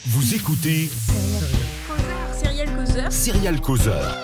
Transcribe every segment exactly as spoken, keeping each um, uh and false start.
Vous écoutez Serial Causeur. Serial Causeur.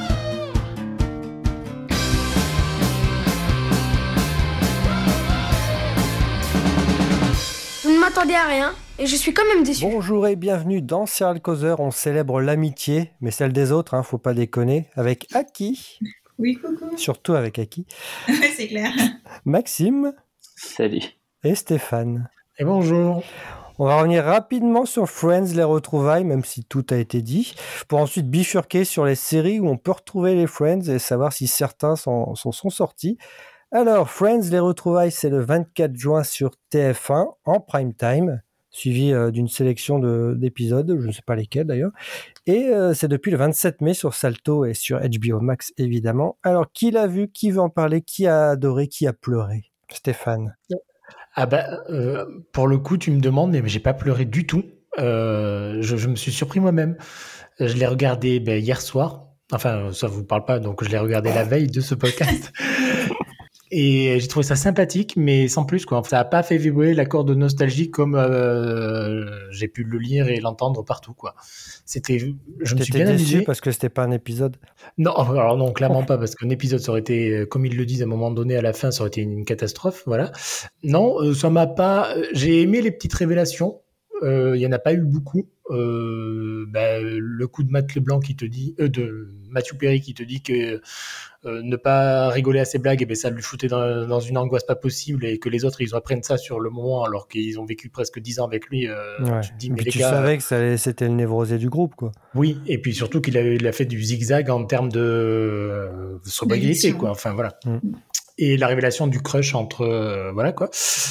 Vous ne m'attendez à rien et je suis quand même déçu. Bonjour et bienvenue dans Serial Causeur. On célèbre l'amitié, mais celle des autres, hein, faut pas déconner. Avec Aki. Oui, coucou. Surtout avec Aki. C'est clair. Maxime. Salut. Et Stéphane. Et bonjour. On va revenir rapidement sur Friends, les retrouvailles, même si tout a été dit, pour ensuite bifurquer sur les séries où on peut retrouver les Friends et savoir si certains s'en sont, sont sortis. Alors, Friends, les retrouvailles, c'est le vingt-quatre juin sur T F un, en prime time, suivi euh, d'une sélection de, d'épisodes, je ne sais pas lesquels d'ailleurs. Et euh, c'est depuis le vingt-sept mai sur Salto et sur H B O Max, évidemment. Alors, qui l'a vu, qui veut en parler, qui a adoré, qui a pleuré ? Stéphane. Ah bah, euh, pour le coup, tu me demandes, mais j'ai pas pleuré du tout. Euh, je, je me suis surpris moi-même. Je l'ai regardé ben, hier soir. Enfin, ça vous parle pas, donc je l'ai regardé la veille de ce podcast. Et j'ai trouvé ça sympathique, mais sans plus, quoi. Ça n'a pas fait vibrer la corde de nostalgie comme euh, j'ai pu le lire et l'entendre partout, quoi. C'était, je me suis bien amusé. Déçu parce que c'était pas un épisode. Non, alors non, clairement pas, parce qu'un épisode, ça aurait été, comme ils le disent à un moment donné, à la fin, ça aurait été une catastrophe, voilà. Non, euh, ça m'a pas. J'ai aimé les petites révélations. Il euh, y en a pas eu beaucoup. Euh, bah, le coup de Matt Leblanc qui te dit, euh, de Matthew Perry qui te dit que euh, ne pas rigoler à ses blagues, et ben ça lui foutait dans, dans une angoisse pas possible, et que les autres ils apprennent ça sur le moment alors qu'ils ont vécu presque dix ans avec lui. Euh, ouais. Tu te dis, mais puis les tu gars, savais que ça, c'était le névrosé du groupe, quoi. Oui, et puis surtout qu'il a, il a fait du zigzag en termes de euh, sobriété, quoi. Enfin voilà. Mm. Et la révélation du crush entre euh, voilà quoi.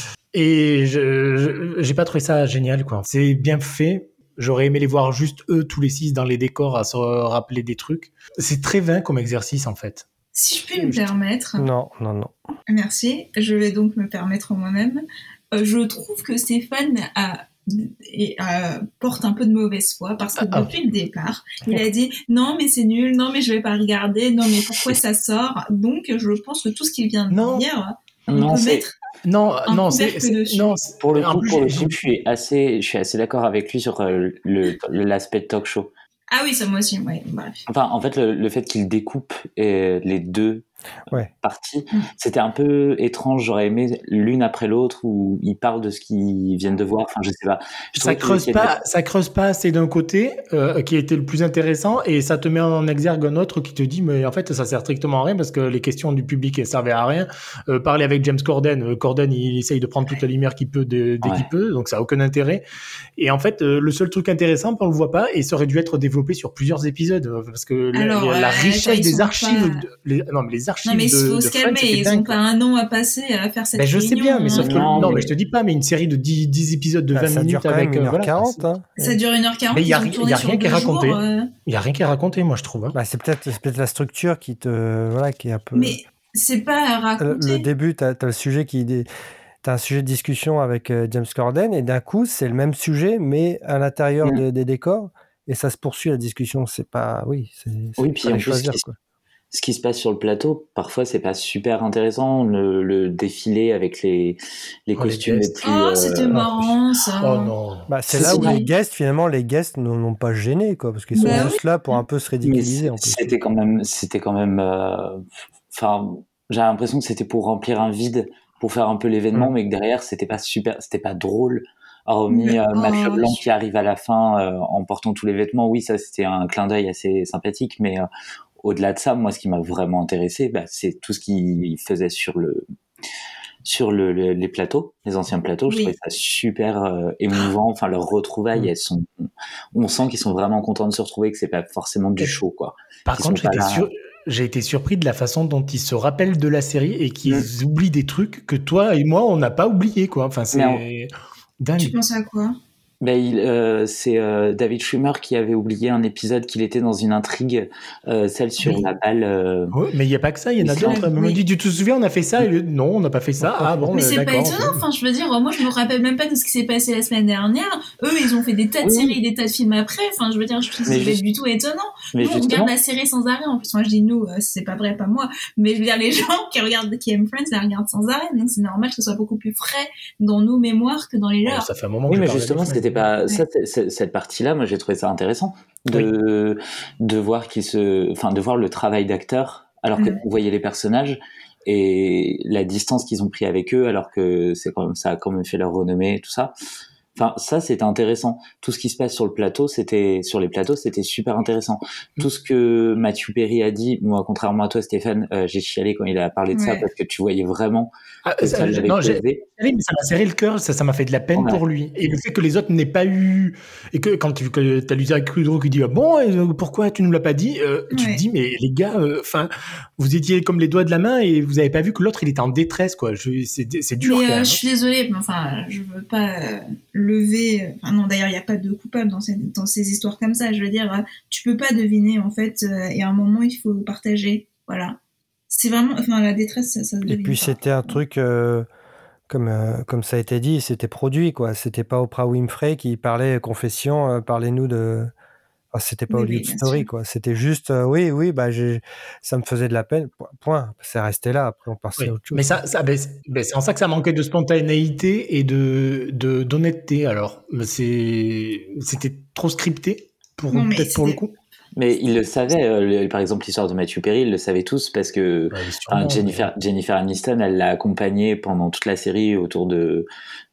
Et je, je j'ai pas trouvé ça génial, quoi. C'est bien fait. J'aurais aimé les voir juste eux tous les six dans les décors à se rappeler des trucs. C'est très vain comme exercice en fait. Si je puis me permettre. Non, non, non. Merci. Je vais donc me permettre moi-même. Euh, je trouve que Stéphane a et euh, porte un peu de mauvaise foi parce que ah, depuis ah. le départ, il a dit non mais c'est nul, non mais je vais pas regarder, non mais pourquoi ça sort. Donc je pense que tout ce qu'il vient de non. dire, on non, peut c'est... mettre non non c'est, c'est non c'est... pour le coup plus, pour le coup je suis assez je suis assez d'accord avec lui sur euh, le, le l'aspect talk show. Ah oui, ça moi aussi, ouais. Bref. Enfin, en fait, le, le fait qu'il découpe euh, les deux ouais. parties, mmh. c'était un peu étrange. J'aurais aimé l'une après l'autre où ils parlent de ce qu'ils viennent de voir. Enfin, je sais pas. Je ça creuse pas, avait... ça creuse pas assez d'un côté euh, qui était le plus intéressant, et ça te met en exergue un autre qui te dit mais en fait ça sert strictement à rien parce que les questions du public elles servaient à rien. Euh, parler avec James Corden, Corden il essaye de prendre toute la lumière qu'il peut de, dès ouais. qu'il peut, donc ça a aucun intérêt. Et en fait, euh, le seul truc intéressant, on le voit pas, et ça aurait dû être développé sur plusieurs épisodes parce que Alors, la, la euh, richesse des archives, pas... de, les, non mais les archives non mais il faut de, se de calmer, Friends, ils dingue, ont pas un an à passer à faire cette ben, je réunion. sais bien, mais sauf que non, non, mais... mais je te dis pas, mais une série de dix, dix épisodes de bah, vingt minutes avec une heure voilà, quarante, hein. Ça dure une heure quarante. Mais il y a, y a rien qui est raconté. Il euh... y a rien qui est raconté, moi je trouve. Hein. Bah, c'est peut-être, c'est peut-être la structure qui te, voilà, qui est un peu. Mais c'est pas raconté. Le, le début, t'as, t'as le sujet qui T'as un sujet de discussion avec euh, James Corden, et d'un coup, c'est le même sujet, mais à l'intérieur mmh. de, des décors, et ça se poursuit la discussion. C'est pas, oui, c'est, c'est oui, puis en plus, choisir, ce, qui, quoi. ce qui se passe sur le plateau, parfois, c'est pas super intéressant. Le, le défilé avec les, les oh, costumes les les plus. Oh, c'était euh... marrant, ça. Oh non. Bah, c'est, c'est là où vrai. les guests, finalement, les guests n'ont, n'ont pas gêné, quoi, parce qu'ils sont bah, juste oui. là pour un peu se ridiculiser. En plus. C'était quand même, c'était quand même. Enfin, euh, j'ai l'impression que c'était pour remplir un vide, pour faire un peu l'événement, mmh. mais que derrière c'était pas super, c'était pas drôle. Hormis euh, Matt oh, Leblanc qui arrive à la fin euh, en portant tous les vêtements, oui, ça c'était un clin d'œil assez sympathique, mais euh, au-delà de ça, moi ce qui m'a vraiment intéressé, bah, c'est tout ce qu'il faisait sur le sur le, le, les plateaux, les anciens plateaux. Oui. Je trouvais ça super euh, émouvant. Enfin, leurs retrouvailles, mmh. elles sont, on sent qu'ils sont vraiment contents de se retrouver, que c'est pas forcément du show, quoi. Par qu'ils contre, j'étais sûr. J'ai été surpris de la façon dont ils se rappellent de la série et qu'ils mmh. oublient des trucs que toi et moi, on n'a pas oublié, quoi. Enfin, c'est on... dingue. Tu penses à quoi ? Ben, il, euh, c'est euh, David Schwimmer qui avait oublié un épisode qu'il était dans une intrigue, euh, celle sur oui. la balle. Euh... Oui, mais il n'y a pas que ça, il y en a d'autres. Elle me dit, tu te souviens, on a fait ça, et le... non, on n'a pas fait ça. Ah bon, mais euh, c'est d'accord. pas étonnant. Enfin, je veux dire, moi, je me rappelle même pas de ce qui s'est passé la semaine dernière. Eux, ils ont fait des tas de oui. séries, des tas de films après. Enfin, je veux dire, je trouve que c'est juste... pas du tout étonnant. Mais nous, justement... on regarde la série sans arrêt. En plus, moi, je dis nous, euh, c'est pas vrai, pas moi. Mais je veux dire, les gens qui regardent, qui aiment Friends, la regardent sans arrêt. Donc, c'est normal que ce soit beaucoup plus frais dans nos mémoires que dans les leurs. Oh, ça fait un moment que oui, je mais justement, c'était pas Ouais. ça, c'est- c'est- cette partie-là, moi j'ai trouvé ça intéressant de de voir qu'il se, enfin de voir le travail d'acteur alors que Mm. on voyait les personnages et la distance qu'ils ont pris avec eux alors que c'est quand même ça a quand même fait leur renommée et tout ça. Enfin, ça, c'était intéressant. Tout ce qui se passe sur le plateau, c'était, sur les plateaux, c'était super intéressant. Tout ce que Matthew Perry a dit, moi, contrairement à toi, Stéphane, euh, j'ai chialé quand il a parlé de ça Ouais. parce que tu voyais vraiment Ah, que ça- ça l'avait non, j'ai- pesé. mais ça m'a serré le cœur, ça, ça m'a fait de la peine Ouais. pour lui. Et le fait que les autres n'aient pas eu, et que quand tu as Lisa Kudrow qui dit ah bon, et, euh, pourquoi tu nous l'as pas dit, euh, tu Ouais. te dis mais les gars, enfin, vous étiez comme les doigts de la main et vous avez pas vu que l'autre il était en détresse quoi. Je, c'est, c'est dur Mais quand euh, même. je suis désolée, mais enfin, je veux pas euh, lever. Enfin non, d'ailleurs, il n'y a pas de coupable dans ces, dans ces histoires comme ça. Je veux dire, euh, tu peux pas deviner en fait, euh, et à un moment, il faut partager. Voilà. C'est vraiment, enfin, la détresse, ça, ça se Et devine puis pas. c'était un truc, euh, comme, euh, comme ça a été dit, c'était produit, quoi. C'était pas Oprah Winfrey qui parlait confession, euh, parlez-nous de. Enfin, c'était pas Oui, Hollywood oui, bien Story, sûr. quoi. C'était juste, euh, oui, oui, bah, j'ai... ça me faisait de la peine. po- Point. C'est resté là. Après, on passait Oui. à autre chose. Mais ça, ça ben, c'est ben, c'est en ça que ça manquait de spontanéité et de, de d'honnêteté. Alors, c'est, c'était trop scripté pour Non, mais peut-être pour le c'était- coup. Mais ils le savaient, euh, le- par exemple, l'histoire de Matthew Perry, ils le savaient tous parce que Ouais, enfin, sûrement, Jennifer, Jennifer Aniston, elle l'a accompagné pendant toute la série autour de,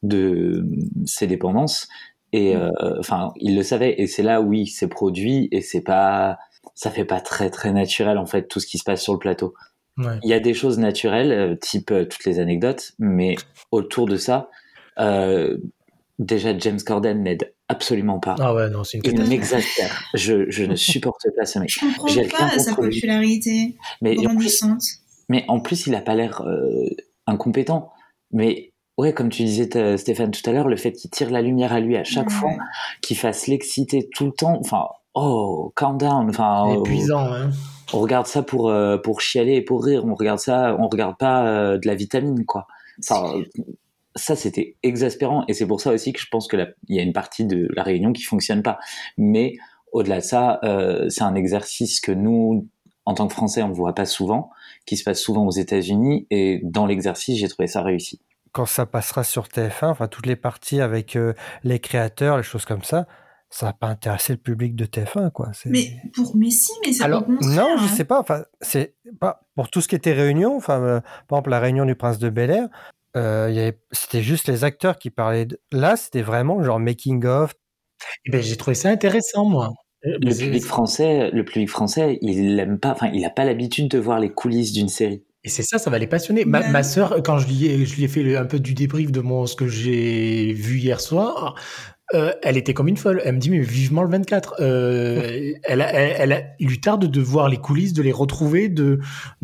de ses dépendances. Et euh, enfin, ils le savaient. Et c'est là, oui, c'est produit et c'est pas, ça fait pas très très naturel en fait tout ce qui se passe sur le plateau. mais ouais. Il y a des choses naturelles, euh, type euh, toutes les anecdotes, mais autour de ça, euh, déjà James Corden n'aide absolument pas. Ah ouais, non, c'est une Il catastrophe. m'exaspère. Je, je ne supporte pas ce mec. Je comprends J'ai rien pas sa contre lui. popularité Mais en plus, grandissante. mais en plus, il a pas l'air euh, incompétent. Mais ouais, comme tu disais, t- Stéphane, tout à l'heure, le fait qu'il tire la lumière à lui à chaque Ouais. fois, qu'il fasse l'exciter tout le temps, enfin, oh, calm down. Enfin, C'est euh, épuisant, hein. on regarde ça pour euh, pour chialer et pour rire. On regarde ça, on regarde pas euh, de la vitamine, quoi. Enfin, ça, c'était exaspérant. Et c'est pour ça aussi que je pense que la- il y a une partie de la réunion qui fonctionne pas. Mais au-delà de ça, euh, c'est un exercice que nous, en tant que Français, on voit pas souvent, qui se passe souvent aux États-Unis. Et dans l'exercice, j'ai trouvé ça réussi. Quand ça passera sur T F un, enfin, toutes les parties avec euh, les créateurs, les choses comme ça, ça va pas intéresser le public de T F un, quoi. C'est... Mais pour, mais si, mais c'est Alors, au contraire. Non, je hein. sais pas. Enfin, c'est pas pour tout ce qui était réunion. Enfin, euh, par exemple, la réunion du Prince de Bel-Air, euh, il y avait... c'était juste les acteurs qui parlaient. De... Là, c'était vraiment genre making of. Eh ben, j'ai trouvé ça intéressant, moi. Euh, Le c'est- public français, le public français, il l'aime pas. Enfin, il a pas l'habitude de voir les coulisses d'une série. Et c'est ça, ça va les passionner. Ma, Ouais. ma sœur, quand je lui ai, je lui ai fait le- un peu du débrief de mon, ce que j'ai vu hier soir, euh, elle était comme une folle. Elle me dit, mais vivement le vingt-quatre. Euh, elle, a- elle, elle a- il lui tarde de voir les coulisses, de les retrouver, de,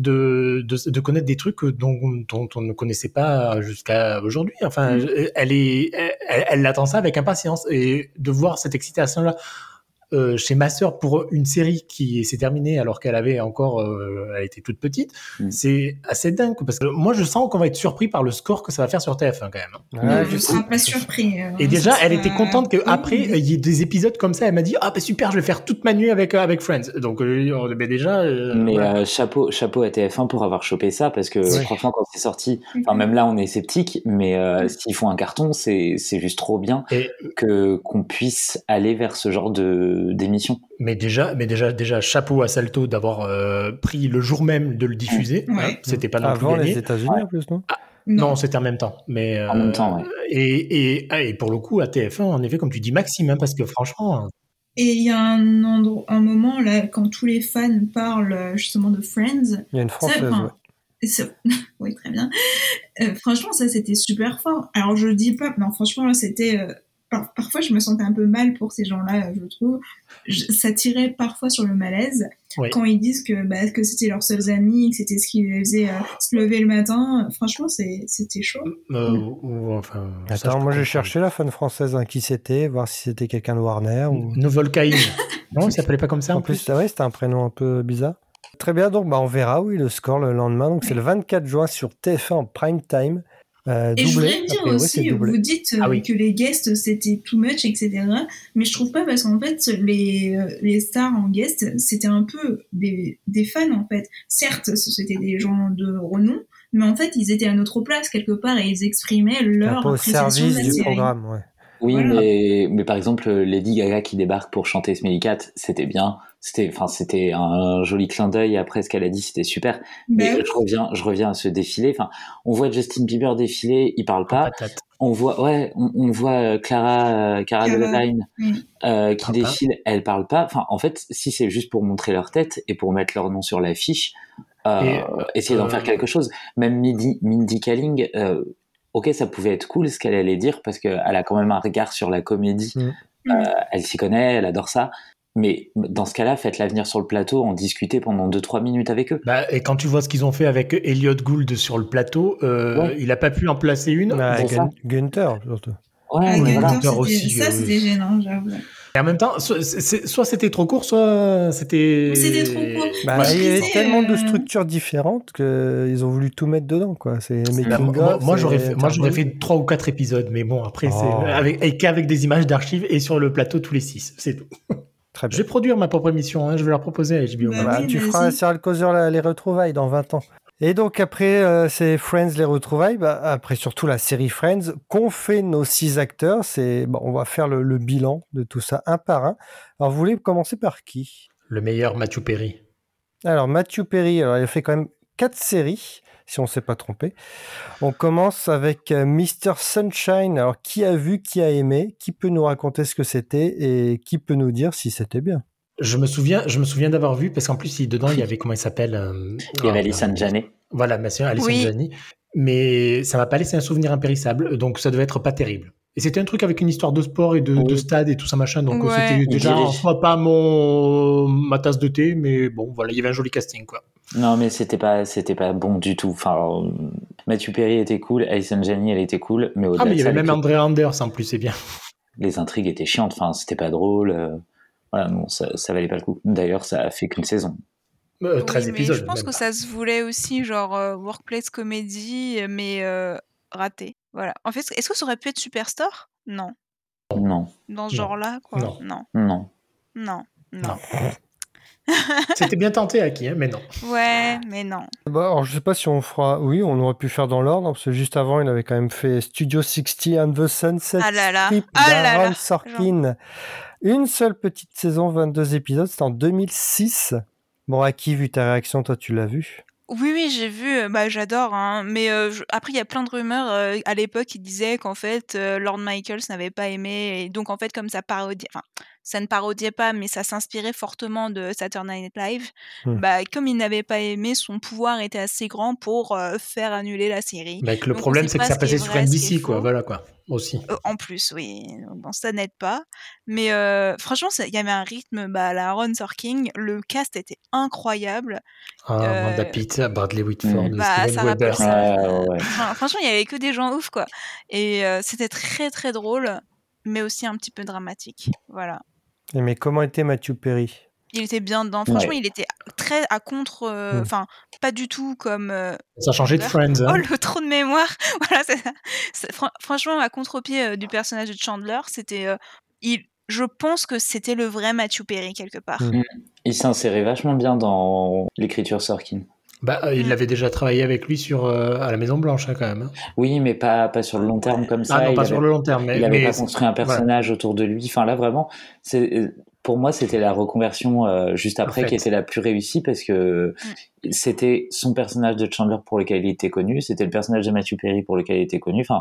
de, de, de connaître des trucs dont, dont on ne connaissait pas jusqu'à aujourd'hui. Enfin, Mm. elle est, elle, elle attend ça avec impatience. Et de voir cette excitation-là, Euh, chez ma sœur pour une série qui s'est terminée alors qu'elle avait encore, euh, elle était toute petite, Mm. c'est assez dingue parce que moi je sens qu'on va être surpris par le score que ça va faire sur T F un quand même. Ouais, Non, du je ne coup, serai pas surpris. euh, Et déjà, ça elle sera- était contente qu'après Oui, il y ait des épisodes comme ça. Elle m'a dit ah bah super, je vais faire toute ma nuit avec euh, avec Friends. Donc euh, ben déjà. euh, Mais voilà. euh, chapeau, chapeau à T F un pour avoir chopé ça, parce que Oui. franchement, quand c'est sorti, Mhm. enfin même là, on est sceptique, mais euh, Mhm. s'ils font un carton, c'est c'est juste trop bien Et que qu'on puisse aller vers ce genre de d'émission. mais déjà, mais déjà, déjà chapeau à Salto d'avoir euh, pris le jour même de le diffuser. Ouais. hein. C'était pas non Avant plus gagné. les États-Unis Ouais. en plus, non? Non, c'était en même temps. Mais En même temps, ouais. Et, et, ah, et pour le coup, à T F un, en effet, comme tu dis, Maxime, hein, parce que franchement. Et il y a un, endroit, un moment là, quand tous les fans parlent justement de Friends. Il y a une ça, Française, enfin, ouais. c'est- oui, très bien. Euh, franchement, ça c'était super fort. Alors je dis pas, non, franchement là, c'était. euh, par- parfois, je me sentais un peu mal pour ces gens-là, je trouve. Je- ça tirait parfois sur le malaise Oui. quand ils disent que, bah, que c'était leurs seuls amis, que c'était ce qui les faisait euh, se lever le matin. Franchement, c'est, c'était chaud. Euh, ou, enfin, ça, je Attends, peux moi j'ai comprendre. cherché la fan française, hein, qui c'était, voir si c'était quelqu'un de Warner ou. Novolcaïne. Non, il s'appelait pas comme ça en, En plus, ah ouais, c'était un prénom un peu bizarre. Très bien, donc bah, on verra, oui, le score le lendemain. Donc c'est le vingt-quatre juin sur T F un en prime time. Euh, Et je doublé, voudrais me a dire priori, c'est aussi, doublé. vous dites euh, Ah oui. que les guests c'était too much, et cetera. Mais je trouve pas parce qu'en fait, les, euh, les stars en guest, c'était un peu des, des fans en fait. Certes, c'était des gens de renom, mais en fait, ils étaient à notre place quelque part et ils exprimaient Un leur peu au appréciation de service la du série. programme, ouais. Oui, Voilà. mais, mais par exemple, Lady Gaga qui débarque pour chanter Smelly Cat, c'était bien. C'était, enfin, c'était un joli clin d'œil après ce qu'elle a dit, c'était super. Mais Ben je reviens, je reviens à ce défilé. Enfin, on voit Justin Bieber défiler, il parle En pas. patate. On voit, ouais, on, on voit euh, Clara, euh, Cara Cara. Delevingne oui. euh, qui Parle pas. défile, elle parle pas. Enfin, en fait, si c'est juste pour montrer leur tête et pour mettre leur nom sur l'affiche, euh, Et, essayer d'en euh, faire quelque chose. Même Mindy, Mindy Kaling, euh, ok, ça pouvait être cool ce qu'elle allait dire parce qu'elle a quand même un regard sur la comédie. Mm. Euh, elle s'y connaît, elle adore ça. Mais dans ce cas-là, faites-la venir sur le plateau, en discuter pendant deux trois minutes avec eux. Bah, et quand tu vois ce qu'ils ont fait avec Elliot Gould sur le plateau, euh, Ouais. il a pas pu en placer une. Bah, c'est Gun- ça. Gunther, surtout. Ouais, Ah, mais voilà. Gunther, Gunther c'était- aussi, ça euh, c'était gênant, j'avoue. Et en même temps, soit, c'est- soit c'était trop court, soit c'était. C'était trop court. Bah, Moi, je il y avait disais, tellement de euh, structures différentes qu'ils ont voulu tout mettre dedans, quoi. C'est Bah, making moi, of. moi, c'est j'aurais fait, moi j'aurais interview. fait trois ou quatre épisodes, mais bon, après, Oh. c'est avec, et qu'avec des images d'archives et sur le plateau tous les six, c'est tout. Très Je bien. vais produire ma propre émission, hein, je vais la proposer à H B O. Bah, Bah, oui, tu vas-y. feras Serial Causeur la- les retrouvailles dans vingt ans. Et donc après euh, c'est Friends les retrouvailles, bah, après surtout la série Friends, qu'ont fait nos six acteurs, c'est bon, on va faire le, le bilan de tout ça un par un. Alors vous voulez commencer par qui? Le meilleur Matthew Perry. Alors Matthew Perry, alors, il a fait quand même quatre séries, si on ne s'est pas trompé. On commence avec euh, mister Sunshine. Alors qui a vu, qui a aimé, qui peut nous raconter ce que c'était et qui peut nous dire si c'était bien? Je me souviens, je me souviens d'avoir vu, parce qu'en plus, il- dedans, il y avait, comment il s'appelle euh, Il y avait oh, Alison merde. Janney. Voilà, ma sœur, Alison Oui. Janney. Mais ça m'a pas laissé un souvenir impérissable, donc ça devait être pas terrible. Et c'était un truc avec une histoire de sport et de, Oui. de stade et tout ça machin, donc euh, Ouais. c'était Il déjà en dirige. soi pas mon ma tasse de thé, mais bon, voilà, il y avait un joli casting, quoi. Non, mais c'était pas, c'était pas bon du tout. Enfin, euh, Matthew Perry était cool, Alison Janney, elle était cool, mais au-delà Ah, mais il de y ça, avait les, même André Anders en plus, c'est bien. les intrigues étaient chiantes. Enfin, c'était pas drôle. euh, Voilà, non, ça, ça valait pas le coup. D'ailleurs, ça a fait qu'une saison. Euh, Oui, treize mais épisodes. je pense même que pas. ça se voulait aussi, genre euh, workplace comédie, mais euh, raté. Voilà. En fait, est-ce que ça aurait pu être Superstore? Non. Non, Dans ce Non. genre-là, quoi. Non. Non. non. Non. Non. Non. C'était bien tenté, Aki, hein, mais non. Ouais, mais non. Bah, alors, je sais pas si on fera. Oui, on aurait pu faire dans l'ordre, parce que juste avant, il avait quand même fait Studio soixante and the Sunset Ah là là. Strip Ah là d'Aaron là. Sorkin. Une seule petite saison, vingt-deux épisodes, c'était en deux mille six. Bon, Aki, vu ta réaction, toi, tu l'as vu? Oui, oui, j'ai vu, euh, bah, j'adore, hein. Mais euh, je- après, il y a plein de rumeurs. euh, à l'époque, qui disaient qu'en fait, euh, Lorne Michaels n'avait pas aimé. Et donc, en fait, comme ça parodiait, enfin, ça ne parodiait pas, mais ça s'inspirait fortement de Saturday Night Live, Hmm. bah, comme il n'avait pas aimé, son pouvoir était assez grand pour euh, faire annuler la série. Mais le Donc, on problème, sait c'est que pas ça ce qui est passait sur vrai, ce qui est N B C, quoi. faux. Voilà, quoi. Aussi. Euh, en plus, oui, bon, ça n'aide pas. Mais euh, franchement, ça- il y avait un rythme, bah, la Aaron Sorkin, le cast était incroyable. Ah, Euh, Amanda Pitt, Bradley Whitford, Mm. Bah, Steven Sarah Weber. Paulson. Ouais, euh, ouais, ouais. enfin, franchement, il y avait que des gens ouf, quoi. Et euh, c'était très, très drôle, mais aussi un petit peu dramatique. Voilà. Et mais comment était Matthew Perry? Il était bien dedans. Franchement, Ouais. il était très à contre. euh, Mm. Enfin, pas du tout comme. euh, Ça a changé de Chandler. Friends, hein. Oh, le trou de mémoire. Voilà, c'est ça. C'est- fran- franchement, à contre-pied euh, du personnage de Chandler, c'était. euh, il... Je pense que c'était le vrai Matthew Perry, quelque part. Mm. Il s'insérait vachement bien dans l'écriture Sorkin. Bah, euh, il Mm. avait déjà travaillé avec lui sur euh, à la Maison Blanche, hein, quand même. hein. Oui, mais pas, pas sur le long terme comme ça. Ah non, il pas avait, sur le long terme, mais, il avait mais pas construit un personnage autour de lui. Enfin, là, vraiment, c'est, pour moi, c'était la reconversion euh, juste après Parfaite. qui était la plus réussie parce que c'était son personnage de Chandler pour lequel il était connu, c'était le personnage de Matthew Perry pour lequel il était connu. Enfin,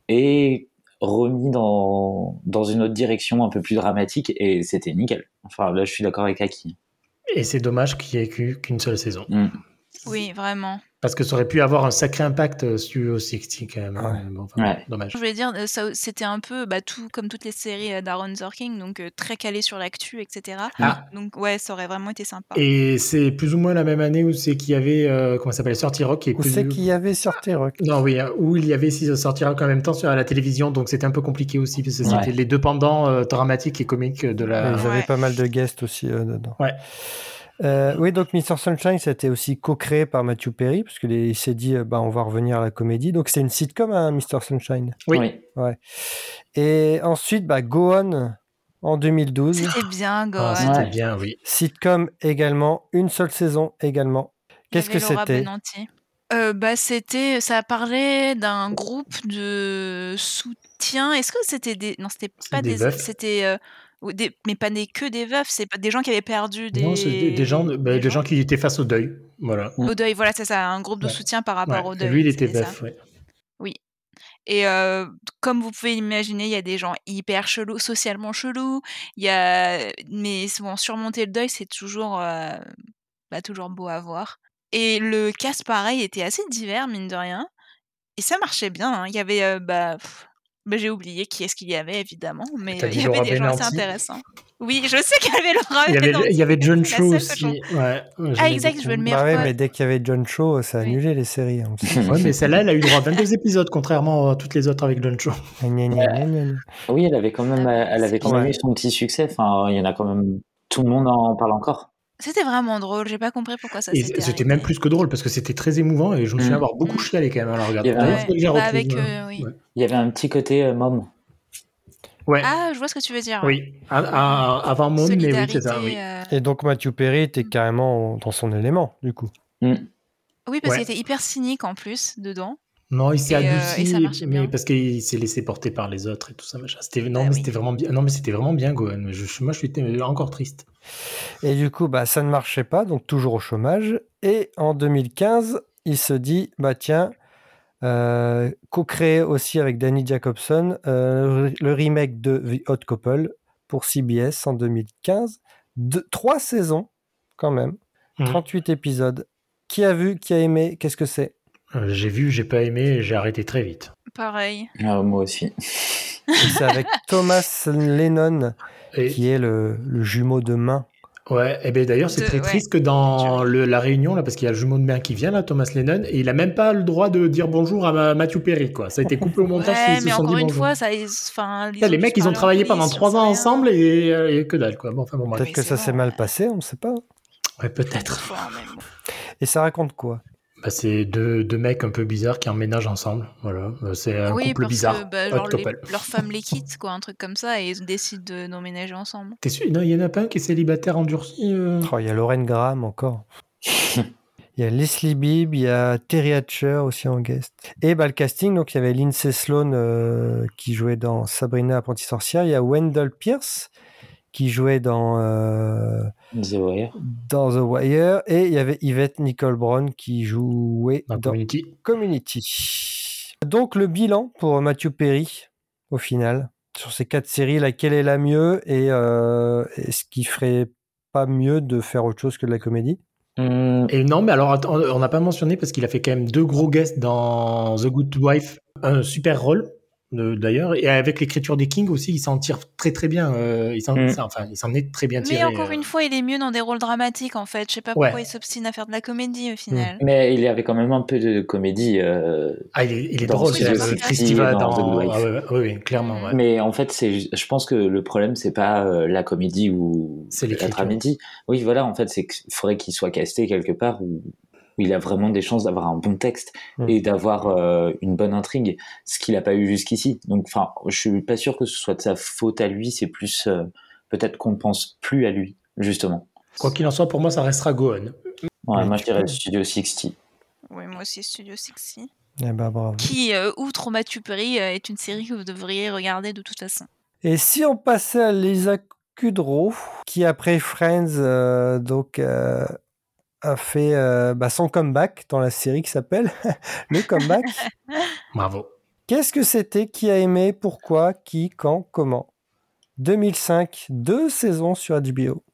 et remis dans, dans une autre direction un peu plus dramatique et c'était nickel. Enfin, là, je suis d'accord avec Aki. et c'est dommage qu'il n'y ait eu qu'une seule saison. Mm. Oui, vraiment. Parce que ça aurait pu avoir un sacré impact euh, sur soixante quand même. hein. Ouais. Bon, enfin, Ouais. Dommage. Je voulais dire, euh, ça, c'était un peu bah, tout comme toutes les séries euh, d'Aaron Sorkin, donc euh, très calé sur l'actu, et cetera. Ah. Donc ouais, ça aurait vraiment été sympa. Et c'est plus ou moins la même année où c'est qu'il y avait, euh, comment ça s'appelle, Sorty Rock. Qui est Où plus... c'est qu'il y avait sur T-Rock? Non, oui, hein, où il y avait six Sorty Rock en même temps sur la télévision, donc c'était un peu compliqué aussi, parce que Ouais. c'était les deux pendants euh, dramatiques et comiques de la... Ils Ouais. avaient pas mal de guests aussi euh, dedans. Ouais. Euh, oui, donc mister Sunshine, ça a été aussi co-créé par Matthew Perry, parce qu'il s'est dit, euh, bah, on va revenir à la comédie. Donc c'est une sitcom, hein, mister Sunshine. Oui. Oui. Et ensuite, bah, Go On en deux mille douze. C'était bien, Gohan. Ah, c'était Ouais. bien, oui. Sitcom également, une seule saison également. Il y Qu'est-ce que avait Laura c'était? Benanti. Euh, bah, c'était, ça parlait d'un groupe de soutien. Est-ce que c'était des, non, c'était C'est pas des des, veufs. c'était, euh, ou des, mais pas des que des veufs, c'est pas des gens qui avaient perdu Non, c'est des, des gens, des, bah, des des gens gens qui étaient face au deuil. Voilà. Mm. au deuil. Voilà, c'est ça, un groupe de Ouais. soutien par Ouais. rapport au Et deuil. lui, il était C'était ça. veuf, ouais. Oui. Et euh, comme vous pouvez l'imaginer, il y a des gens hyper chelous, socialement chelous. Il y a, mais bon, surmonter le deuil, c'est toujours, euh, bah, toujours beau à voir. Et le cast, pareil, était assez divers, mine de rien. Et ça marchait bien. Hein. Il y avait, euh, bah, pff, bah, j'ai oublié qui est-ce qu'il y avait, évidemment, mais T'as euh, il dit y avait Laura des gens assez Benanti. intéressants. Oui, je sais qu'il y avait Laura Il y avait, Benanti, il y avait John c'est la Cho seule que je aussi. Ouais, Ah, j'aimais exact, beaucoup. je veux le Bah meilleur ouais, pote. mais dès qu'il y avait John Cho, ça a Oui. annulé les séries. hein, on le sait. Ouais, mais celle-là, elle a eu droit à vingt-deux épisodes, contrairement à toutes les autres avec John Cho. Gna, gna, gna, gna, gna, gna. Oui, elle avait quand même, Ah, bah, elle avait c'est quand même Ouais. eu son petit succès. Enfin, il y en a quand même. Tout le monde en parle encore. C'était vraiment drôle. J'ai pas compris pourquoi ça Et s'était c'était même arrêté. plus que drôle parce que c'était très émouvant et je me souviens Mm. avoir beaucoup Mm. chialé quand même à la regarder. Il y avait D'ailleurs, un- il faudrait que j'y Ouais, bah, retrouve. avec, euh, euh, oui. ouais. Il y avait un petit côté euh, môme. Ouais, Ah, je vois ce que tu veux dire. Ouais. oui. À- à- avant Môme, mais oui, c'est ça, oui. Solidarité. euh, Et donc Matthew Perry était carrément dans son élément, du coup. Mm. Oui, parce Ouais. qu'il était hyper cynique en plus dedans. Non, il s'est Et, euh, adouci, et ça marchait mais bien. parce qu'il s'est laissé porter par les autres et tout ça, machin. C'était, non, Bah mais oui. c'était vraiment bien. Non, mais c'était vraiment bien, Gohan. Je, je- moi, je suis encore triste. Et du coup, bah, ça ne marchait pas, donc toujours au chômage. Et en deux mille quinze, il se dit, bah tiens, euh, co-créé aussi avec Danny Jacobson, euh, le remake de The Odd Couple pour C B S en deux mille quinze. De, trois saisons, quand même. Mhm. trente-huit épisodes. Qui a vu, qui a aimé, qu'est-ce que c'est? Euh, j'ai vu, j'ai pas aimé, et j'ai arrêté très vite. Pareil. Ah, moi aussi. Et c'est avec Thomas Lennon, Et, qui est le, le jumeau de main. ouais, et ben d'ailleurs, c'est De- très ouais. triste que dans le, la réunion, là, parce qu'il y a le jumeau de main qui vient, là, Thomas Lennon, et il a même pas le droit de dire bonjour à ma- Matthew Perry, quoi. Ça a été coupé au montage, Ouais, ils se mais sont encore dit une bonjour. fois, ça, enfin, Putain, les mecs, ils ont travaillé pendant trois ans ensemble et, euh, et que dalle, quoi. Bon, enfin, bon, bref. Peut-être mais que c'est ça bon, s'est mal ouais. passé, on ne sait pas. Ouais, peut-être. Fois, hein, mais bon. Et ça raconte quoi? Bah, c'est deux, deux mecs un peu bizarres qui emménagent ensemble. Voilà. Euh, C'est un Oui, couple parce bizarre. que bah, Hot genre les, couple. leurs femmes les quittent, quoi, un truc comme ça, et ils décident de d'emménager ensemble. T'es sûr? Non, il y en a pas un qui est célibataire endurci. euh Oh, il y a Lauren Graham encore. Il y a Leslie Bibb, il y a Terry Hatcher aussi en guest. Et bah, le casting, donc il y avait Lindsay Sloan euh, qui jouait dans Sabrina apprentie sorcière. Il y a Wendell Pierce qui jouait dans, euh, The Wire. dans The Wire. Et il y avait Yvette Nicole Brown qui jouait dans dans Community. Community. Donc le bilan pour Matthew Perry, au final, sur ces quatre séries, laquelle est la mieux et euh, est-ce qu'il ferait pas mieux de faire autre chose que de la comédie? Mm. Et non, mais alors, attends, on n'a pas mentionné parce qu'il a fait quand même deux gros guests dans The Good Wife. Un super rôle, euh, d'ailleurs. Et avec l'écriture des Kings aussi, il s'en tire très très bien. Euh, il s'en, Mm. ça- enfin, il s'en est très bien tiré. Mais encore euh. une fois, il est mieux dans des rôles dramatiques, en fait. Je sais pas Ouais. pourquoi il s'obstine à faire de la comédie, au final. Mais il y avait quand même un peu de comédie. euh, Ah, il est, il est Dans drôle, Oui, c'est de euh, Mark Christiva dans dans. The Good Wife. Ah, ouais, ouais, oui, oui, clairement. Ouais. Mais en fait, c'est, ju- je pense que le problème, c'est pas euh, la comédie ou C'est la l'écriture. tragédie. Oui, voilà, en fait, c'est qu'il faudrait qu'il soit casté quelque part où, où il a vraiment des chances d'avoir un bon texte Mm. et d'avoir euh, une bonne intrigue, ce qu'il n'a pas eu jusqu'ici. Donc, enfin, je suis pas sûr que ce soit de sa faute à lui, c'est plus euh, peut-être qu'on ne pense plus à lui, justement. Quoi qu'il en soit, pour moi, ça restera Gohan. Ouais, Mais moi, tu je dirais peux. Studio soixante. Oui, moi aussi, Studio sixty. Eh ben, bravo. Qui, euh, outre Matthew Perry, euh, est une série que vous devriez regarder de toute façon. Et si on passait à Lisa Kudrow, qui après Friends euh, donc euh, a fait euh, bah, son comeback dans la série qui s'appelle Le Comeback. Bravo. Qu'est-ce que c'était? Qui a aimé? Pourquoi? Qui? Quand? Comment? deux mille cinq, deux saisons sur H B O.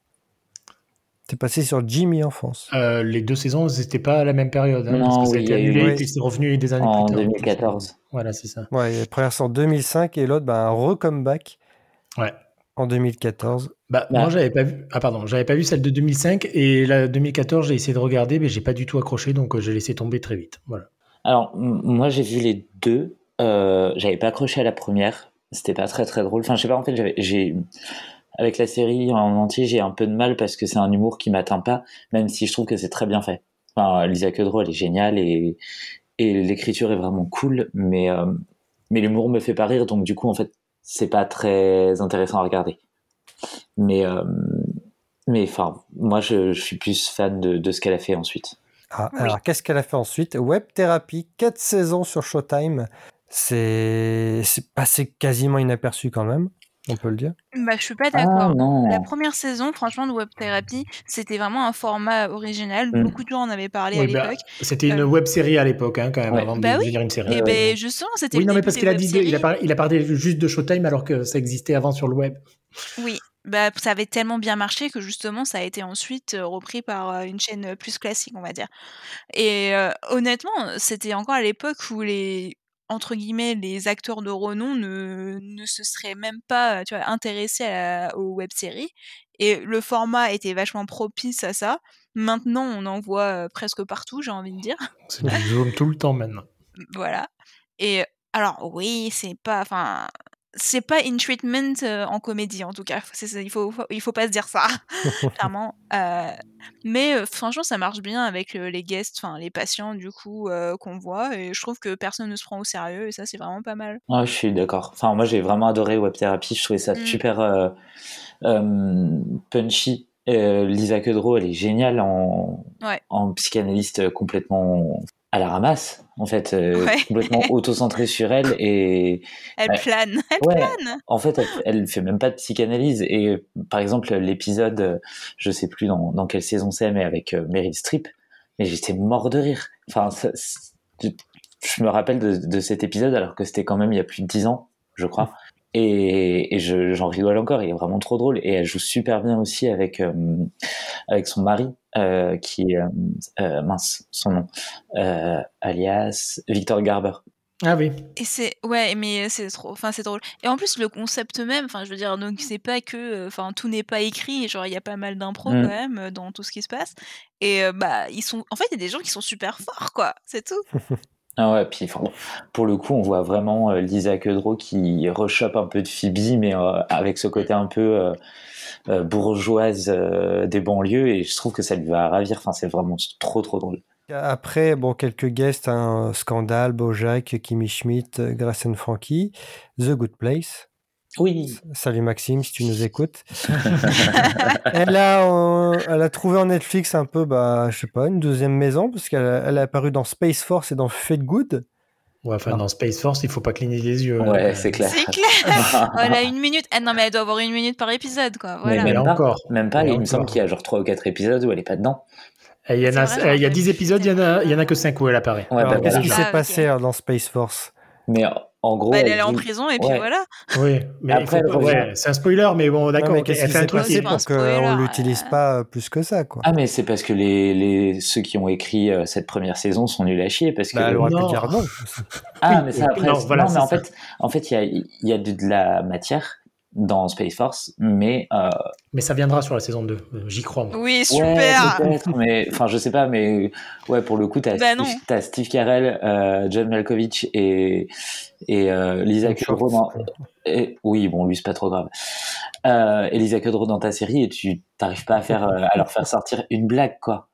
C'est passé sur Jimmy en France. Euh, les deux saisons, c'était pas à la même période, hein, Non, parce que ça a oui, été il y a eu- annulé Oui. et puis c'est revenu des années En plus tard. deux mille quatorze. Voilà, c'est ça. Ouais, la première c'est en deux mille cinq et l'autre, bah, un re-comeback Ouais. en deux mille quatorze. Bah, Bah. moi, j'avais pas vu. Ah, pardon, j'avais pas vu celle de deux mille cinq et la deux mille quatorze, j'ai essayé de regarder, mais j'ai pas du tout accroché, donc euh, j'ai laissé tomber très vite. Voilà. Alors, m- moi, j'ai vu les deux. Euh, j'avais pas accroché à la première. C'était pas très très drôle. Enfin, je sais pas, en fait, j'avais, j'ai, avec la série en entier, j'ai un peu de mal parce que c'est un humour qui m'atteint pas, même si je trouve que c'est très bien fait. Enfin, Lisa Kudrow, elle est géniale et, et l'écriture est vraiment cool, mais, euh, mais l'humour me fait pas rire, donc du coup, en fait, c'est pas très intéressant à regarder. Mais, euh, mais enfin, moi, je, je suis plus fan de, de ce qu'elle a fait ensuite. Ah, Oui. alors, qu'est-ce qu'elle a fait ensuite? Web Therapy, quatre saisons sur Showtime. C'est c'est passé quasiment inaperçu quand même, on peut le dire. Bah, je suis pas Ah d'accord. non. La première saison, franchement, de Web Therapy, c'était vraiment un format original. Mm. Beaucoup de gens en avaient parlé à Oui, bah, l'époque. c'était une Euh, web série à l'époque, hein, quand même, Ouais. avant de bah oui. devenir une série. Et Ouais, ouais. ben justement, c'était Oui, le non, mais début parce des qu'il a web dit, de- il a séries. parlé, il a parlé juste de Showtime alors que ça existait avant sur le web. Oui, bah, ça avait tellement bien marché que justement, ça a été ensuite euh, repris par euh, une chaîne euh, plus classique, on va dire. Et euh, honnêtement, c'était encore à l'époque où les entre guillemets les acteurs de renom ne, ne se seraient même pas tu vois, intéressés à la- aux web-séries. Et le format était vachement propice à ça. Maintenant, on en voit euh, presque partout, j'ai envie de dire. C'est du zoom tout le temps maintenant. Voilà. Et alors, oui, c'est pas. Enfin. C'est pas in treatment euh, en comédie, en tout cas. C'est, c'est- il, faut, faut- il faut pas se dire ça, clairement. Euh, mais euh, franchement, ça marche bien avec euh, les guests, enfin les patients, du coup, euh, qu'on voit. Et je trouve que personne ne se prend au sérieux. Et ça, c'est vraiment pas mal. Ouais, je suis d'accord. Enfin, moi, j'ai vraiment adoré Web Therapy. Je trouvais ça Mm. super euh, euh, punchy. Euh, Lisa Kudrow, elle est géniale en, Ouais. en psychanalyste complètement à la ramasse, en fait, euh, Ouais. complètement auto-centrée sur elle. Et Elle bah, plane. Elle ouais, plane. en fait, elle, elle fait même pas de psychanalyse. Et par exemple, l'épisode, euh, je sais plus dans, dans quelle saison c'est, mais avec euh, Meryl Streep, mais j'étais mort de rire. Enfin, ça, c'est- je, je me rappelle de, de cet épisode alors que c'était quand même il y a plus de dix ans, je crois. Et, et je, j'en rigole encore, il est vraiment trop drôle. Et elle joue super bien aussi avec, euh, avec son mari, euh, qui est, euh, euh, mince, son nom, euh, alias Victor Garber. Ah oui. Et c'est ouais, mais c'est trop, enfin c'est drôle. Et en plus le concept même, enfin je veux dire, donc c'est pas que, enfin tout n'est pas écrit, genre il y a pas mal d'impro Mm. quand même euh, dans tout ce qui se passe. Et euh, bah ils sont, en fait il y a des gens qui sont super forts quoi, c'est tout. Ah ouais, puis enfin, pour le coup, on voit vraiment euh, Lisa Kudrow qui rechoppe un peu de Phoebe, mais euh, avec ce côté un peu euh, euh, bourgeoise euh, des banlieues, et je trouve que ça lui va ravir. Enfin, c'est vraiment trop trop drôle. Après, bon, quelques guests, hein, Scandale, Bojack, Kimmy Schmidt, Grace and Frankie, The Good Place. Oui. Salut Maxime, si tu nous écoutes. elle, a, euh, elle a trouvé en Netflix un peu, bah, je sais pas, une deuxième maison, parce qu'elle a, elle est apparue dans Space Force et dans Fate Good. Ouais, enfin, Non. dans Space Force, il faut pas cligner les yeux. hein, Ouais, quand c'est même. clair. C'est clair. Oh, elle a une minute. Ah non mais elle doit avoir une minute par épisode quoi. Mais Voilà. même Et pas, encore. même pas. Et Il me semble encore. qu'il y a genre trois ou quatre épisodes où elle est pas dedans. Et il y en C'est a, vrai, euh, il y a j'en dix fais épisodes, il y en a, il y en a que cinq où elle apparaît. Ouais, Alors, bah qu'est-ce voilà. qui Ah, s'est ok. passé alors, dans Space Force? Mais en gros, Bah, elle est elle allée en joue- prison et puis ouais. voilà. Oui, mais il Après, faut elle pas. revient. Ouais, c'est un spoiler, mais bon, Non, d'accord. mais ok, qu'est-ce Elle qui fait un s'est truc passé c'est qui. pas un pour qu'on spoiler, l'utilise euh. pas euh, plus que ça, quoi? Ah, mais c'est parce que les, les ceux qui ont écrit euh, cette première saison sont nuls à chier parce que Bah, elle aurait pu Non. dire non. aussi. ah, Oui, mais ça oui, après non, c'est- voilà, non, mais c'est en ça. fait, en fait, il y a, il y a de, de la matière dans Space Force, mais euh, Mais ça viendra sur la saison deux. euh, J'y crois, moi. Oui, ouais, super. peut-être, mais enfin, je sais pas, mais ouais, pour le coup, t'as Bah Steve, non. t'as Steve Carell, euh, John Malkovich et et euh, Lisa Une Kudrow short. dans. Et, oui, bon, lui c'est pas trop grave. Euh, et Lisa Kudrow dans ta série et tu t'arrives pas à faire euh, à leur faire sortir une blague, quoi.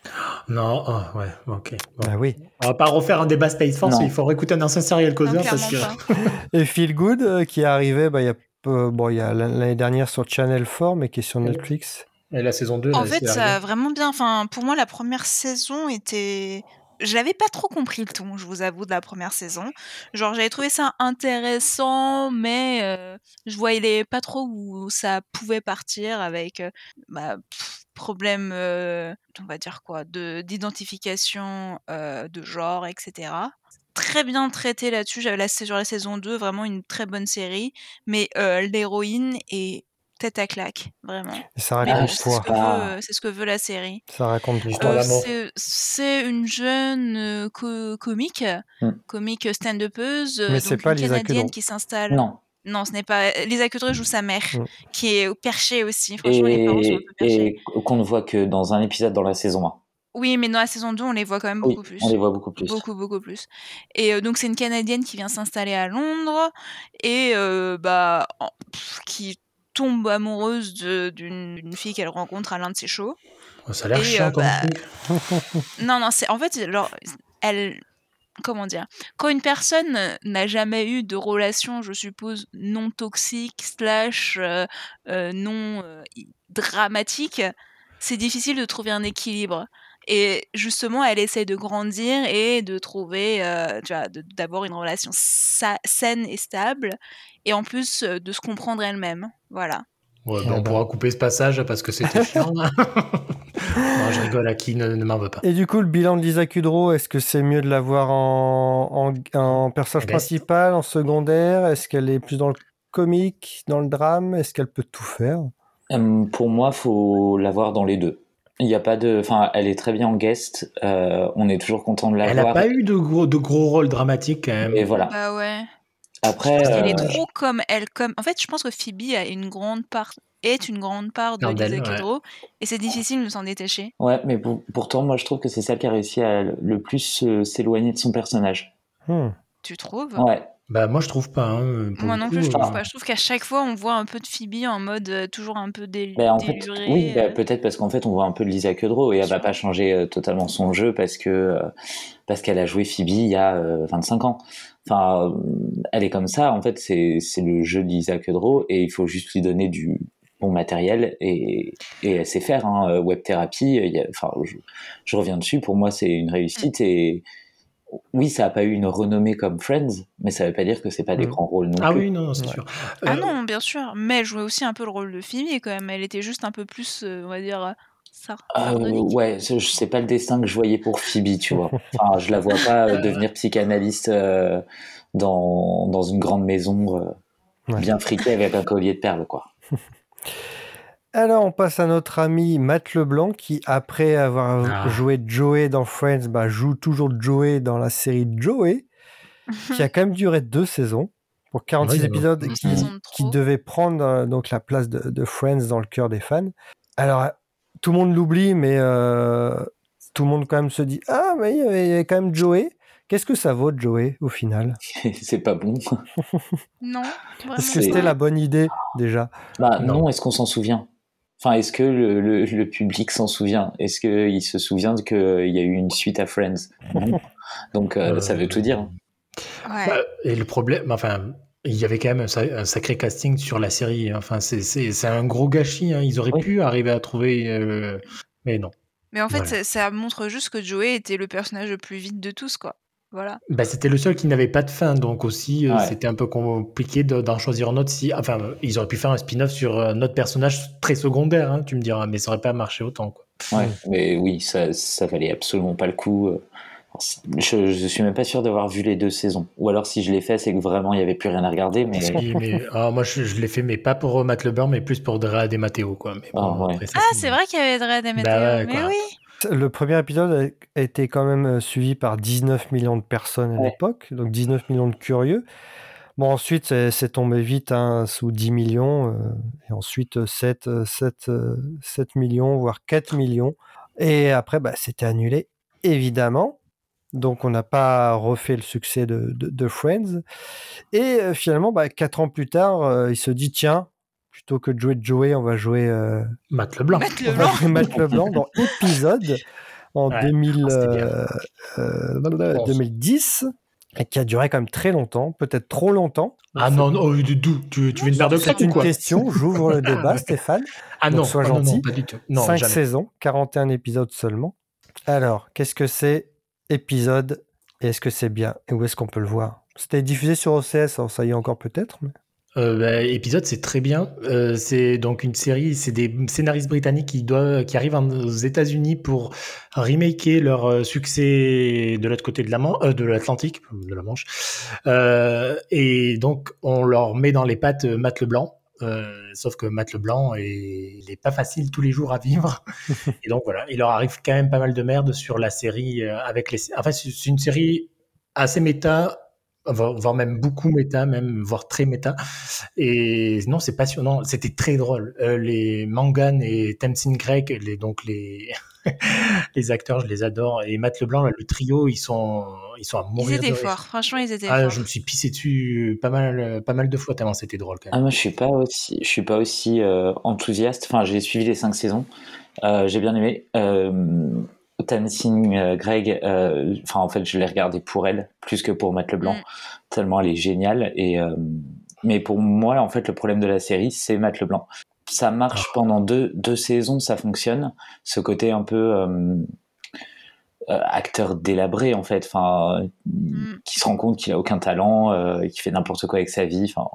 Non, ah, ouais, ok. Bon. Ah oui. On va pas refaire un débat Space Force, Non. il faut réécouter un ancien serial Non, causer clairement parce que. pas. Et Feel Good, euh, qui est arrivé, bah, il y a, peu- bon, il y a l'année dernière sur Channel quatre, mais qui est sur Netflix. Et la saison deux, En là, fait, c'est ça a arrivé. vraiment bien. Enfin, pour moi, la première saison était. Je n'avais pas trop compris le ton, je vous avoue, de la première saison. Genre, j'avais trouvé ça intéressant, mais euh, je voyais pas trop où ça pouvait partir avec euh, bah, pff, problème, euh, on va dire quoi, de d'identification euh, de genre, et cetera. Très bien traité là-dessus. J'avais la, sur la saison deux, vraiment une très bonne série, mais euh, l'héroïne est tête à claque, vraiment. Et ça Mais Ah, raconte bon, je c'est ce sais que quoi? pas. veut, euh, c'est ce que veut la série. Ça raconte Une quoi? histoire Euh, d'amour. c'est, c'est une jeune euh, co- comique, Hmm. comique stand-upeuse, euh, Mais c'est donc pas une Lisa Canadienne Kudrow. qui s'installe. Non. Non, ce n'est pas. Lisa Kudrow joue sa mère, Mm. qui est perchée aussi. Franchement, les parents sont un Et, peu perchés. et qu'on ne voit que dans un épisode dans la saison un. Oui, mais dans la saison deux, on les voit quand même Oui, beaucoup plus. on les voit beaucoup plus. Beaucoup, beaucoup plus. Et euh, donc, c'est une Canadienne qui vient s'installer à Londres et euh, bah, en- pff, qui tombe amoureuse de- d'une d'une fille qu'elle rencontre à l'un de ses shows. Oh, ça a l'air Et chiant euh, comme bah, truc. non, non, c'est en fait, alors, elle, comment dire, quand une personne n'a jamais eu de relation, je suppose, non toxique, slash euh, euh, non euh, i- dramatique, c'est difficile de trouver un équilibre. Et justement, elle essaie de grandir et de trouver, euh, tu vois, de- d'avoir une relation sa- saine et stable, et en plus euh, de se comprendre elle-même. Voilà. Ouais, Ah bah, on bah. pourra couper ce passage parce que c'était chiant. hein. non, je rigole, à qui ne, ne m'en veut pas. Et du coup, le bilan de Lisa Kudrow, est-ce que c'est mieux de la voir en, en, en personnage En guest. principal, en secondaire? Est-ce qu'elle est plus dans le comique, dans le drame? Est-ce qu'elle peut tout faire? Euh, pour moi, faut l'avoir dans les deux. Il y a pas de, enfin, elle est très bien en guest. euh, on est toujours content de la Elle n'a voir. pas eu de gros, de gros rôles dramatiques quand même. Et voilà. Bah ouais. Après, Je pense qu'elle est euh, trop comme elle. Comme... En fait, je pense que Phoebe a une grande part, est une grande part de Dans d'elle, Lisa ouais. Kudrow, et c'est difficile de s'en détacher. ouais, mais pour- pourtant, moi, je trouve que c'est celle qui a réussi à le plus euh, s'éloigner de son personnage. Hmm. Tu trouves? Ouais. Bah, moi, je trouve pas. hein, pour Moi le non coup, plus, je trouve euh, pas. Je trouve qu'à chaque fois, on voit un peu de Phoebe en mode euh, toujours un peu dél- Ben, en fait, déluré. oui, ben, euh. peut-être parce qu'en fait, on voit un peu de Lisa Kudrow et elle va Sûr. pas changer euh, totalement son jeu parce que euh, parce qu'elle a joué Phoebe il y a euh, vingt-cinq ans. Enfin, euh, elle est comme ça. En fait, c'est c'est le jeu de Lisa Kudrow et il faut juste lui donner du bon matériel et et elle sait faire. Hein, web thérapie. il y a- Enfin, je, je reviens dessus. Pour moi, c'est une réussite et oui, ça a pas eu une renommée comme Friends, mais ça veut pas dire que c'est pas des Mm. grands rôles non Ah plus. oui, non, c'est Ouais. sûr. Ah Euh, non, bien sûr. Mais elle jouait aussi un peu le rôle de Phoebe quand même. Elle était juste un peu plus, euh, on va dire, euh, sar- Euh, sardonique. ouais, c'est c'est pas le destin que je voyais pour Phoebe, tu vois. Enfin, je la vois pas euh, devenir psychanalyste euh, dans, dans une grande maison euh, Ouais. bien friquée avec un collier de perles, quoi. Alors, on passe à notre ami Matt Leblanc qui, après avoir Ah. joué Joey dans Friends, bah, joue toujours Joey dans la série Joey, qui a quand même duré deux saisons pour quarante-six Ouais, épisodes Deux qui, saisons de qui trop. devaient prendre euh, donc la place de, de Friends dans le cœur des fans. Alors, euh, tout le monde l'oublie, mais euh, tout le monde quand même se dit « Ah, mais il y avait- il y avait quand même Joey ». Qu'est-ce que ça vaut, Joey, au final? C'est pas bon. Non, Est-ce vraiment que C'est- c'était pas. la bonne idée, déjà? Bah Non. non, est-ce qu'on s'en souvient? Enfin, est-ce que le, le, le public s'en souvient? Est-ce qu'il se souvient qu'il y a eu une suite à Friends? Non. Donc euh, ça veut tout dire. hein. Ouais. Bah, et le problème, enfin, il y avait quand même un, sa- un sacré casting sur la série. hein. Enfin, c'est, c'est, c'est un gros gâchis. hein. Ils auraient Oui. pu arriver à trouver, euh, mais non. Mais en fait, Voilà. ça, ça montre juste que Joey était le personnage le plus vite de tous, quoi. Voilà. Bah, c'était le seul qui n'avait pas de fin, donc aussi euh, Ouais. c'était un peu compliqué de- d'en choisir un autre. Si, enfin, ils auraient pu faire un spin-off sur un autre personnage très secondaire, hein, tu me diras, mais ça aurait pas marché autant. Quoi. Ouais, mais oui, ça, ça valait absolument pas le coup. euh. Je, je suis même pas sûr d'avoir vu les deux saisons. Ou alors si je l'ai fait, c'est que vraiment il y avait plus rien à regarder. Mais Si, mais ah, moi je, je l'ai fait, mais pas pour euh, Matt LeBlanc, mais plus pour Drea et Matteo, quoi. Mais bon, Ah, ouais. après, ça, Ah, c'est vrai qu'il y avait Dredd et Matteo. Bah ouais, mais quoi. oui. Le premier épisode a a été quand même euh, suivi par dix-neuf millions de personnes à Ouais. l'époque, donc dix-neuf millions de curieux. Bon, ensuite, c'est c'est tombé vite hein, sous dix millions, euh, et ensuite euh, sept, euh, sept, euh, sept millions, voire quatre millions. Et après, bah, c'était annulé, évidemment. Donc, on n'a pas refait le succès de, de, de Friends. Et euh, finalement, bah, quatre ans plus tard, euh, il se dit, tiens, plutôt que de jouer Joey, on va jouer, euh, Matt LeBlanc. Matt on va Leblanc. jouer Matt Leblanc dans Épisode en Ouais, deux mille, ah, c'était bien. euh, euh, blablabla, Onze. deux mille dix, et qui a duré quand même très longtemps, peut-être trop longtemps. Ah non, non, oh, d'où tu, tu veux une paire de C'est crêpes ou une quoi question, j'ouvre le débat, Stéphane. Ah Donc non, sois oh, non, non, gentil. pas du tout. Non, Cinq jamais. saisons, quarante et un épisodes seulement. Alors, qu'est-ce que c'est Épisode et est-ce que c'est bien et où est-ce qu'on peut le voir? C'était diffusé sur O C S, alors ça y est encore peut-être. Mais... Euh, bah, épisode, c'est très bien. Euh, c'est donc une série, c'est des scénaristes britanniques qui doivent, qui arrivent en- aux États-Unis pour remaker leur euh, succès de l'autre côté de la Man- euh, de l'Atlantique, de la Manche. Euh, et donc, on leur met dans les pattes euh, Matt LeBlanc. Euh, sauf que Matt LeBlanc, est- il est pas facile tous les jours à vivre. Et donc voilà, il leur arrive quand même pas mal de merde sur la série euh, avec les. Enfin, c'est c'est une série assez méta, voire voire même beaucoup méta, même voire très méta. Et non, c'est passionnant. C'était très drôle. Euh, les Mangan et Tamsin Gregg, les, donc les les acteurs, je les adore. Et Matt LeBlanc, là, le trio, ils sont ils sont à Ils mourir étaient de rire. forts. Franchement, ils étaient Ah, forts. je me suis pissé dessus pas mal, pas mal de fois tellement c'était drôle quand Ah, même. moi je suis pas aussi, je suis pas aussi euh, enthousiaste. Enfin, j'ai suivi les cinq saisons. Euh, j'ai bien aimé. Euh, Tamsin euh, Gregg, euh, enfin en fait je l'ai regardé pour elle plus que pour Matt LeBlanc, Mm. tellement elle est géniale. Et euh, mais pour moi en fait le problème de la série c'est Matt LeBlanc. Ça marche Ah. pendant deux deux saisons, ça fonctionne. Ce côté un peu euh, euh, acteur délabré en fait, enfin, Mm. qui se rend compte qu'il a aucun talent, euh, qu'il fait n'importe quoi avec sa vie. Enfin,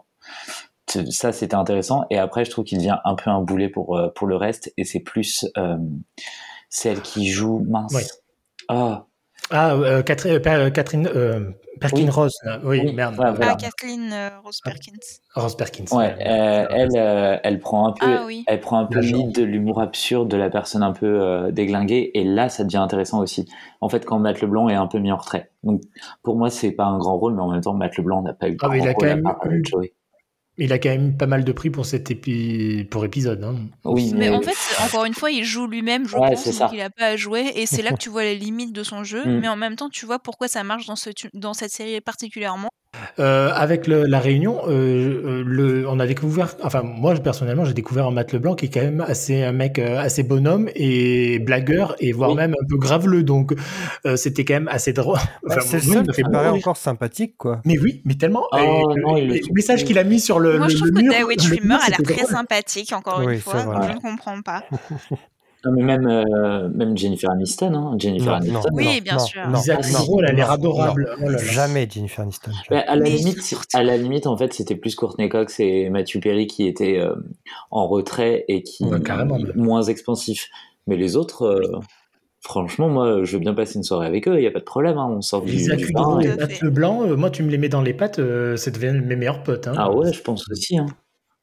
ça c'était intéressant. Et après, je trouve qu'il devient un peu un boulet pour euh, pour le reste. Et c'est plus euh, celle qui joue mince. Oui. Ah. Ah, euh, Catherine, euh, Catherine euh, Perkins Oui. Ross. là. Oui, Oui, merde. voilà, voilà. Ah, Kathleen euh, Rose Perkins. Ross Perkins. Ouais, euh, elle, euh, elle prend un peu, Ah oui. elle prend un peu La le genre. lead de l'humour absurde de la personne un peu euh, déglinguée, et là, ça devient intéressant aussi. En fait, quand Matt LeBlanc est un peu mis en retrait. Donc, pour moi, c'est pas un grand rôle, mais en même temps, Matt LeBlanc n'a pas eu de Ah, mais grand il a rôle quand à même part euh, eu- Joey. Il a quand même pas mal de prix pour cet épi... pour épisode. Hein. Oui, Mais mais en fait, encore une fois, il joue lui-même, je Ouais, pense, c'est donc ça. il a pas à jouer, et c'est là que tu vois les limites de son jeu, Mm. mais en même temps, tu vois pourquoi ça marche dans, ce, dans cette série particulièrement. Euh, avec le, la Réunion, euh, le, on a découvert, enfin moi personnellement j'ai découvert un Matt LeBlanc qui est quand même assez un mec euh, assez bonhomme et blagueur et voire Oui. même un peu graveleux, donc euh, c'était quand même assez drôle. Bah, Enfin, c'est le moi, il seul me fait qui paraît beaucoup rire. encore sympathique, quoi. Mais oui, mais tellement. Oh, et, non, il le et trouve le message plus. qu'il a mis sur le, Moi, le, je trouve le que mur, David le Schwimmer mur, a l'air c'était très drôle. sympathique, encore Oui, une c'est fois, vrai. donc Ouais. je ne comprends pas. Non, mais même, euh, même Jennifer Aniston, hein. Jennifer Non, Aniston. non, Oui, non, bien non, sûr. non, Lisa Ah, si. Kudrow, elle a l'air non, adorable. non. Oh là là. Jamais Jennifer Aniston. Mais Jamais. à la Mais limite, n'importe à la limite, en fait, c'était plus Courtney Cox et Matthew Perry qui étaient euh, en retrait et qui Ouais, carrément, même. moins expansifs. Mais les autres, euh, franchement, moi, je veux bien passer une soirée avec eux. Il y a pas de problème, hein. On sort du, Lisa du Kudrow vin. et Tout à Matt fait. Leblanc, euh, moi tu me les mets dans les pattes, euh, ça devient mes meilleurs potes. Hein. Ah ouais, je pense aussi. Hein.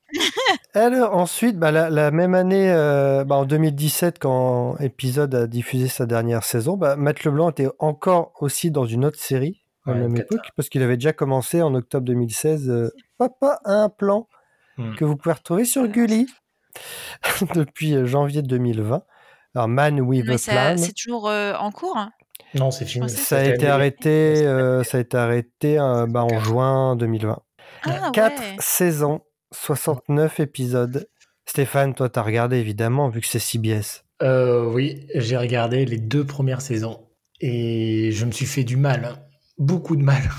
Alors, ensuite, bah, la, la même année, euh, bah, en deux mille dix-sept, quand Épisode a diffusé sa dernière saison, bah, Matt LeBlanc était encore aussi dans une autre série à la Ouais, même cata. époque, parce qu'il avait déjà commencé en octobre deux mille seize, euh, Papa a un plan, Hmm. que vous pouvez retrouver sur Gulli depuis euh, janvier deux mille vingt. Alors, Man with Mais a ça, Plan, c'est toujours euh, en cours. hein. Non, c'est fini. pensais que ça a C'était été annulé. arrêté, euh, ça a été arrêté euh, bah, en juin deux mille vingt. Ah Quatre ouais. saisons, soixante-neuf épisodes. Stéphane, toi, t'as regardé évidemment, vu que c'est C B S. Euh, oui, j'ai regardé les deux premières saisons et je me suis fait du mal, hein. Beaucoup de mal.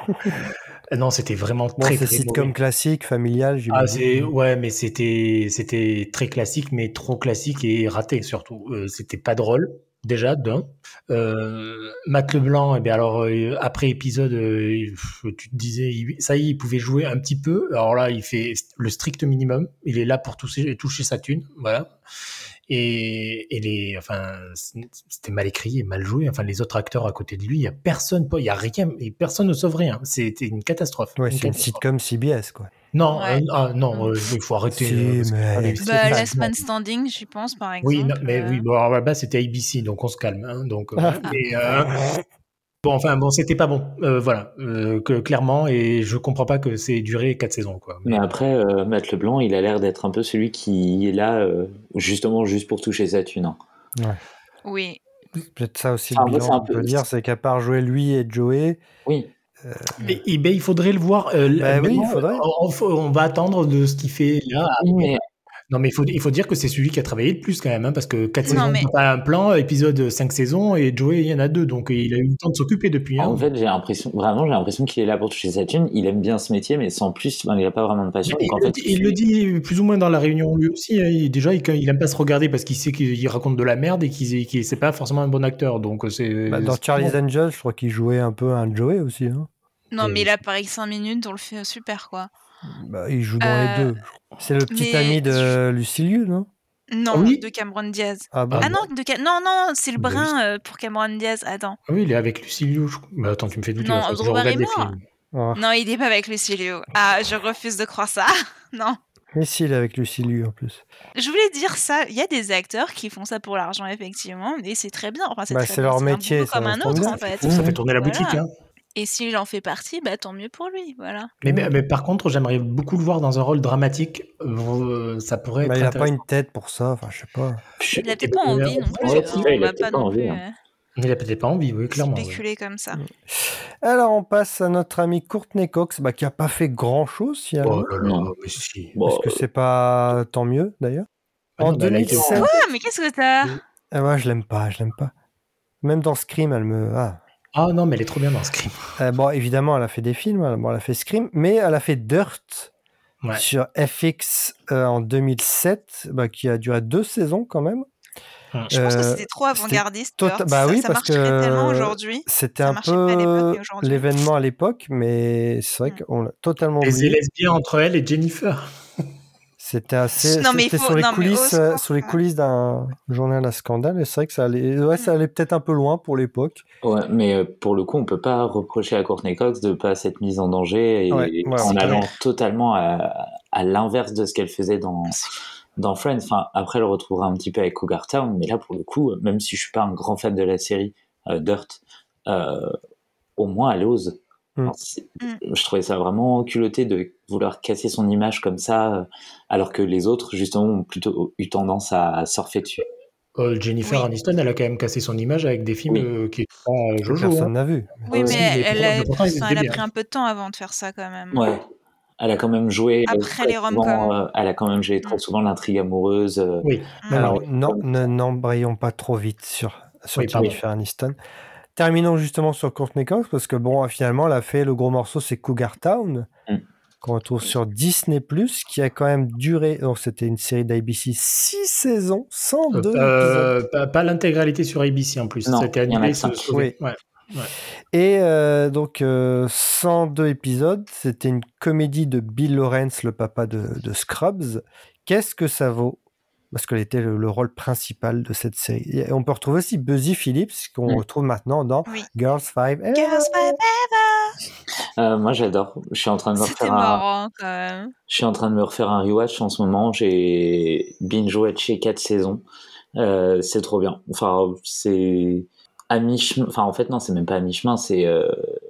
Non, c'était vraiment Bon, très c'est très sitcom mauvais. classique, familial, Ah, j'imagine. c'est ouais, mais c'était c'était très classique, mais trop classique et raté surtout. Euh, c'était pas drôle déjà d'un. Euh, Matt Leblanc, eh bien alors euh, après épisode, euh, il- pff, tu te disais il- ça y est, il pouvait jouer un petit peu. Alors là, il fait le strict minimum. Il est là pour toucher toucher sa thune, voilà. Et, et les, enfin, c'était mal écrit et mal joué. Enfin, les autres acteurs à côté de lui, il y a personne, il y a rien, et personne ne sauve rien. C'était une catastrophe. Ouais, une c'est une catastrophe. sitcom C B S, quoi. Non, Ouais. euh, ah, non, Mm. euh, il faut arrêter. Si, euh, parce que, mais- allez, Bah, Stéphane, Last non. Man Standing, j'y pense, par exemple. Oui, non, mais euh, oui, bon, alors là-bas, c'était A B C, donc on se calme. Hein, donc, euh, Ah. mais, euh, bon, enfin, bon, c'était pas bon. Euh, voilà, euh, que, clairement, et je comprends pas que c'est duré quatre saisons, quoi. Mais après, euh, Matt LeBlanc, il a l'air d'être un peu celui qui est là euh, justement juste pour toucher sa thune. Hein. Ouais. Oui. C'est peut-être ça aussi Enfin, le moi, bilan c'est un qu'on peut peu- dire, c'est qu'à part jouer lui et Joey, Oui. Mais, eh ben, il faudrait le voir. Euh, Bah oui, maintenant, il faudrait. On, on- on va attendre de ce qu'il fait là. Oui, mais Non, mais il faut, il faut dire que c'est celui qui a travaillé le plus quand même, hein, parce que quatre Non, saisons, mais- pas un plan, épisode cinq saisons, et Joey, il y en a deux, donc il a eu le temps de s'occuper depuis. Hein. en fait, j'ai l'impression, vraiment, j'ai l'impression qu'il est là pour toucher sa thune. Il aime bien ce métier, mais sans plus, ben, il n'a pas vraiment de passion. Il, Donc, en le fait, dit, il le dit plus ou moins dans la réunion lui aussi. Hein. Il, déjà, il, il aime pas se regarder parce qu'il sait qu'il raconte de la merde et qu'il qu'il- c'est pas forcément un bon acteur. Donc c'est. bah, dans c'est- Charlie's bon. Angels, je crois qu'il jouait un peu un Joey aussi. Hein. Non, Et- mais il apparaît cinq minutes, on le fait super, quoi. Bah, il joue dans Euh, les deux. C'est le petit mais ami de Luciliu, non? Non, Ah oui de Cameron Diaz. Ah bon? Ah non, de Ca- non, non, c'est le Bah oui. brun euh, pour Cameron Diaz. Attends. Ah oui, il est avec Lucilio. Je... Mais attends, tu me fais douter. Non, il va falloir que Drew je regarde des Barrymore. films. Ah. Non, il n'est pas avec Lucilio. Ah, je refuse de croire ça. Non. Mais si, il est avec Luciliu en plus. Je voulais dire ça. Il y a des acteurs qui font ça pour l'argent, effectivement, et c'est très bien. Enfin, c'est Bah, très c'est bien. leur un métier, boulot ça comme un tombe autre, bien. en fait. Ça fait tourner la Voilà. boutique. Hein. Et s'il en fait partie, bah tant mieux pour lui, voilà. Mais, mais, mais par contre, j'aimerais beaucoup le voir dans un rôle dramatique. Euh, ça pourrait Bah, être il a pas intéressant. une tête pour ça, enfin, je sais pas. Il a Et peut-être ben, pas euh, envie non on plus. pourrait- Ouais, c'est ça, On il a va peut-être pas pas non envie, plus hein. euh, Il a peut-être pas envie, oui, clairement. ouais. spéculer comme ça. Alors, on passe à notre ami Courtney Cox, bah, qui a pas fait grand-chose, finalement. Oh là là, Non. mais si. Bon, Est-ce que c'est pas tant mieux, d'ailleurs? Ah En non, mais elle a été- deux mille sept... Ah, mais qu'est-ce que t'as? Ah ouais, je l'aime pas, je l'aime pas. Même dans Scream, elle me... Ah. Ah non, mais elle est trop bien dans Scream. Euh, bon, évidemment, elle a fait des films, elle, bon, elle a fait Scream, mais elle a fait Dirt Ouais. sur F X euh, en deux mille sept, bah, qui a duré deux saisons quand même. Je pense que Euh, c'était trop c'était avant-gardiste, tota- Hurt. Bah Ça, oui, ça parce marcherait tellement que aujourd'hui. c'était Ça un marchait pas à l'époque, peu mais aujourd'hui. l'événement à l'époque, mais c'est vrai Mm. qu'on l'a totalement Les oublié. lesbiens entre elle et Jennifer. C'était assez, Non, mais il c'était faut. sur les Non, mais au coulisses, euh, secours, sur les quoi. coulisses d'un journal à scandale. Et c'est vrai que ça allait, ouais, ça Mm. allait peut-être un peu loin pour l'époque. Ouais, mais euh, pour le coup, on peut pas reprocher à Courtney Cox de pas s'être mise en danger et Ouais, ouais, en ouais. allant totalement à, à l'inverse de ce qu'elle faisait dans dans Friends. Enfin, après, elle le retrouvera un petit peu avec Cougar Town, mais là, pour le coup, même si je suis pas un grand fan de la série euh, Dirt, euh, au moins elle ose. Mm. Enfin, c'est- Mm. je trouvais ça vraiment culotté de vouloir casser son image comme ça, euh, alors que les autres, justement, ont plutôt eu tendance à, à surfer dessus. Euh, Jennifer Oui. Aniston, elle a quand même cassé son image avec des films Oui. euh, qui étaient pas euh, Que Jojo. personne Hein. n'a vu. Oui, Ouais, mais Si, mais elle, pourtant, a... pourtant, ils enfin, étaient elle a bien. pris un peu de temps avant de faire ça, quand même. Ouais. Elle a quand même joué euh, Après très les souvent. rom-coms. euh, elle a quand même joué très Mm. souvent l'intrigue amoureuse. euh, Oui, Mm. alors, Alors, non, comme- ne- n'embrayons pas trop vite sur, sur oui, pardon. Jennifer Aniston. Terminons justement sur Courtney Cox, parce que bon, finalement, elle a fait le gros morceau, c'est Cougar Town, Mm. qu'on retrouve Oui. sur Disney plus, qui a quand même duré. Donc, c'était une série d'A B C, six saisons, cent deux Euh, épisodes. euh, pas, pas l'intégralité sur A B C en plus. Non, Ça a été il y en a annulé que ce, cinq. ce Oui. ouais. Ouais. Et euh, donc, euh, cent deux épisodes, c'était une comédie de Bill Lawrence, le papa de, de Scrubs. Qu'est-ce que ça vaut? Parce qu'elle était le, le rôle principal de cette série. Et on peut retrouver aussi Buzzy Phillips, qu'on Mm. retrouve maintenant dans Oui. Girls Five. Girls Five Ever. Euh, moi, j'adore. Je suis en train de me C'était refaire un. marrant, quand même. Je suis en train de me refaire un rewatch en ce moment. J'ai binge-watché quatre saisons. Euh, c'est trop bien. Enfin, c'est à mi-chemin. Enfin, en fait, non, c'est même pas à mi-chemin. C'est, euh,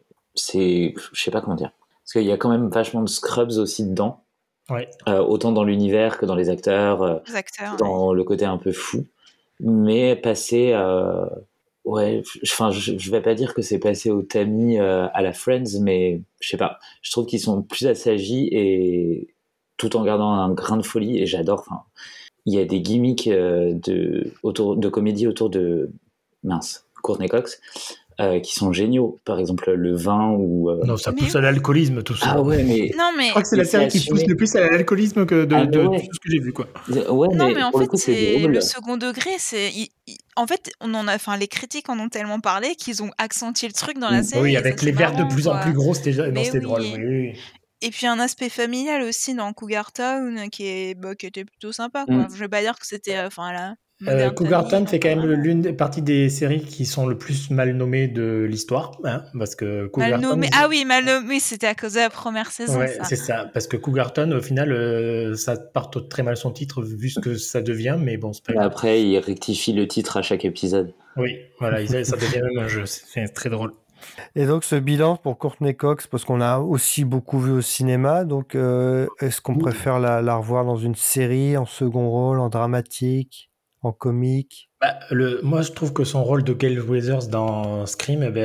c'est, je sais pas comment dire. Parce qu'il y a quand même vachement de Scrubs aussi dedans. Ouais. Euh, autant dans l'univers que dans les acteurs, euh, Les acteurs, ouais. dans le côté un peu fou. Mais passer, euh, ouais, enfin, je, je vais pas dire que c'est passé au tamis euh, à la Friends, mais je sais pas. Je trouve qu'ils sont plus assagis et tout en gardant un grain de folie. Et j'adore. Enfin, il y a des gimmicks euh, de autour de comédie autour de mince Courtney Cox euh, qui sont géniaux. Par exemple, le vin ou euh... Non, ça Mais pousse à l'alcoolisme tout ça. ah ouais, mais Non, mais Je crois que c'est la mais série c'est qui pousse assumé. le plus à l'alcoolisme que de, Ah, de, mais de ouais. tout ce que j'ai vu, quoi. Ouais, non, mais mais en pour le fait, coup, c'est c'est drôle. le second degré. C'est, il- il- en fait, on en a, enfin, les critiques en ont tellement parlé qu'ils ont accentué le truc dans la Mm. série. Oui, et avec ça, les c'est verres de marrant, plus en quoi. plus gros, c'était, non, Mais c'était drôle. oui. Oui, oui. Et puis un aspect familial aussi dans Cougar Town qui est, bah, qui était plutôt sympa, Mm. quoi. Je vais pas dire que c'était, euh, enfin, la Euh, moderne Cougar famille, Town non, fait pas quand même vraiment. l'une des parties des séries qui sont le plus mal nommées de l'histoire, hein, parce que Mal Cougar Town, nommé. Ah oui, mal nommé, c'était à cause de la première saison, ouais, ça. c'est ça, parce que Cougar Town, au final, euh, ça porte très mal son titre vu ce que ça devient, mais bon, c'est pas Mais grave. après, il rectifie le titre à chaque épisode. Oui, voilà, ils- ça devient même un jeu, c'est c'est très drôle. Et donc, ce bilan pour Courtney Cox, parce qu'on a aussi beaucoup vu au cinéma, donc euh, est-ce qu'on préfère la, la revoir dans une série, en second rôle, en dramatique, en comique? Bah, le, moi, je trouve que son rôle de Gale Weathers dans Scream, eh ben,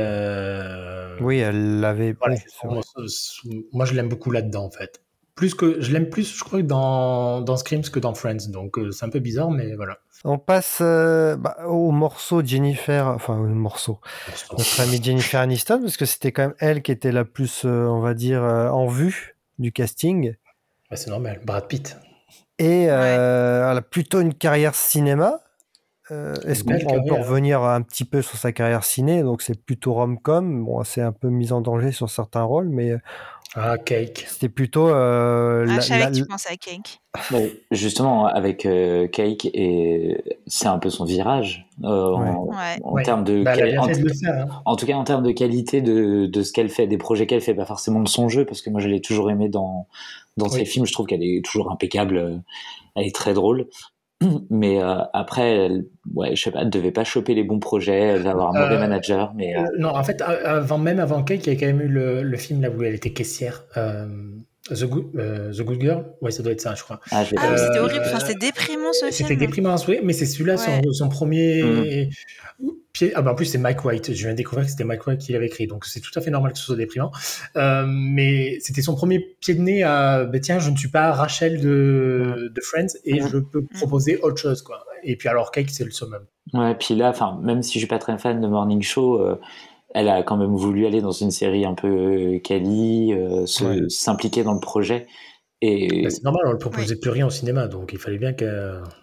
euh, Oui, elle l'avait. voilà, Oui, c'est c'est son- vrai. son- son- moi, je l'aime beaucoup là-dedans, en fait. Plus que, je l'aime plus, je crois, que dans, dans Scream que dans Friends, donc euh, c'est un peu bizarre, mais voilà. On passe euh, bah, au morceau de Jennifer, enfin au morceau, notre amie Jennifer Aniston, parce que c'était quand même elle qui était la plus, euh, on va dire, euh, en vue du casting. Bah, c'est normal, Brad Pitt. Et Ouais. euh, elle a plutôt une carrière cinéma. Euh, Est-ce Une belle qu'on on peut carrière. revenir un petit peu sur sa carrière ciné? Donc c'est plutôt rom-com. Bon, c'est un peu mise en danger sur certains rôles, mais euh, Ah, Cake. c'était plutôt euh, Ah, la, je savais la- que tu pensais à Cake. Ouais, justement, avec euh, Cake, et c'est un peu son virage euh, en, Ouais. en Ouais. termes de Bah, elle a quali- bien en, fait de tout- le faire. Hein. en tout cas en termes de qualité de, de ce qu'elle fait, des projets qu'elle fait, pas forcément de son jeu, parce que moi je l'ai toujours aimé dans dans ses Oui. films. Je trouve qu'elle est toujours impeccable, euh, elle est très drôle. Mais euh, après, elle, ouais, je sais pas, elle devait pas choper les bons projets, elle devait avoir un mauvais Euh, manager, mais euh, Euh, non, en fait, a- avant, même avant Cake, il y a quand même eu le, le film là où elle était caissière. euh, The, Good, euh, The Good Girl. Ouais, ça doit être ça, je crois. ah, je vais Ah, mais pas- c'était Euh, horrible. Enfin, c'était déprimant ce C'était film. déprimant à souhait, mais c'est celui-là, Ouais. son, son premier. Pied... Ah, bah en plus, c'est Mike White. Je viens de découvrir que c'était Mike White qui l'avait écrit, donc c'est tout à fait normal que ce soit déprimant. Euh, mais c'était son premier pied de nez à. Bah, tiens, je ne suis pas Rachel de, de Friends et Mhm. je peux proposer autre chose, quoi. Et puis alors, Cake, c'est le summum. Ouais, puis là, enfin, même si je suis pas très fan de Morning Show, euh, elle a quand même voulu aller dans une série un peu euh, quali, euh, se Ouais. s'impliquer dans le projet. Et Bah, c'est normal, on ne proposait plus rien au cinéma, donc il fallait bien qu'elle.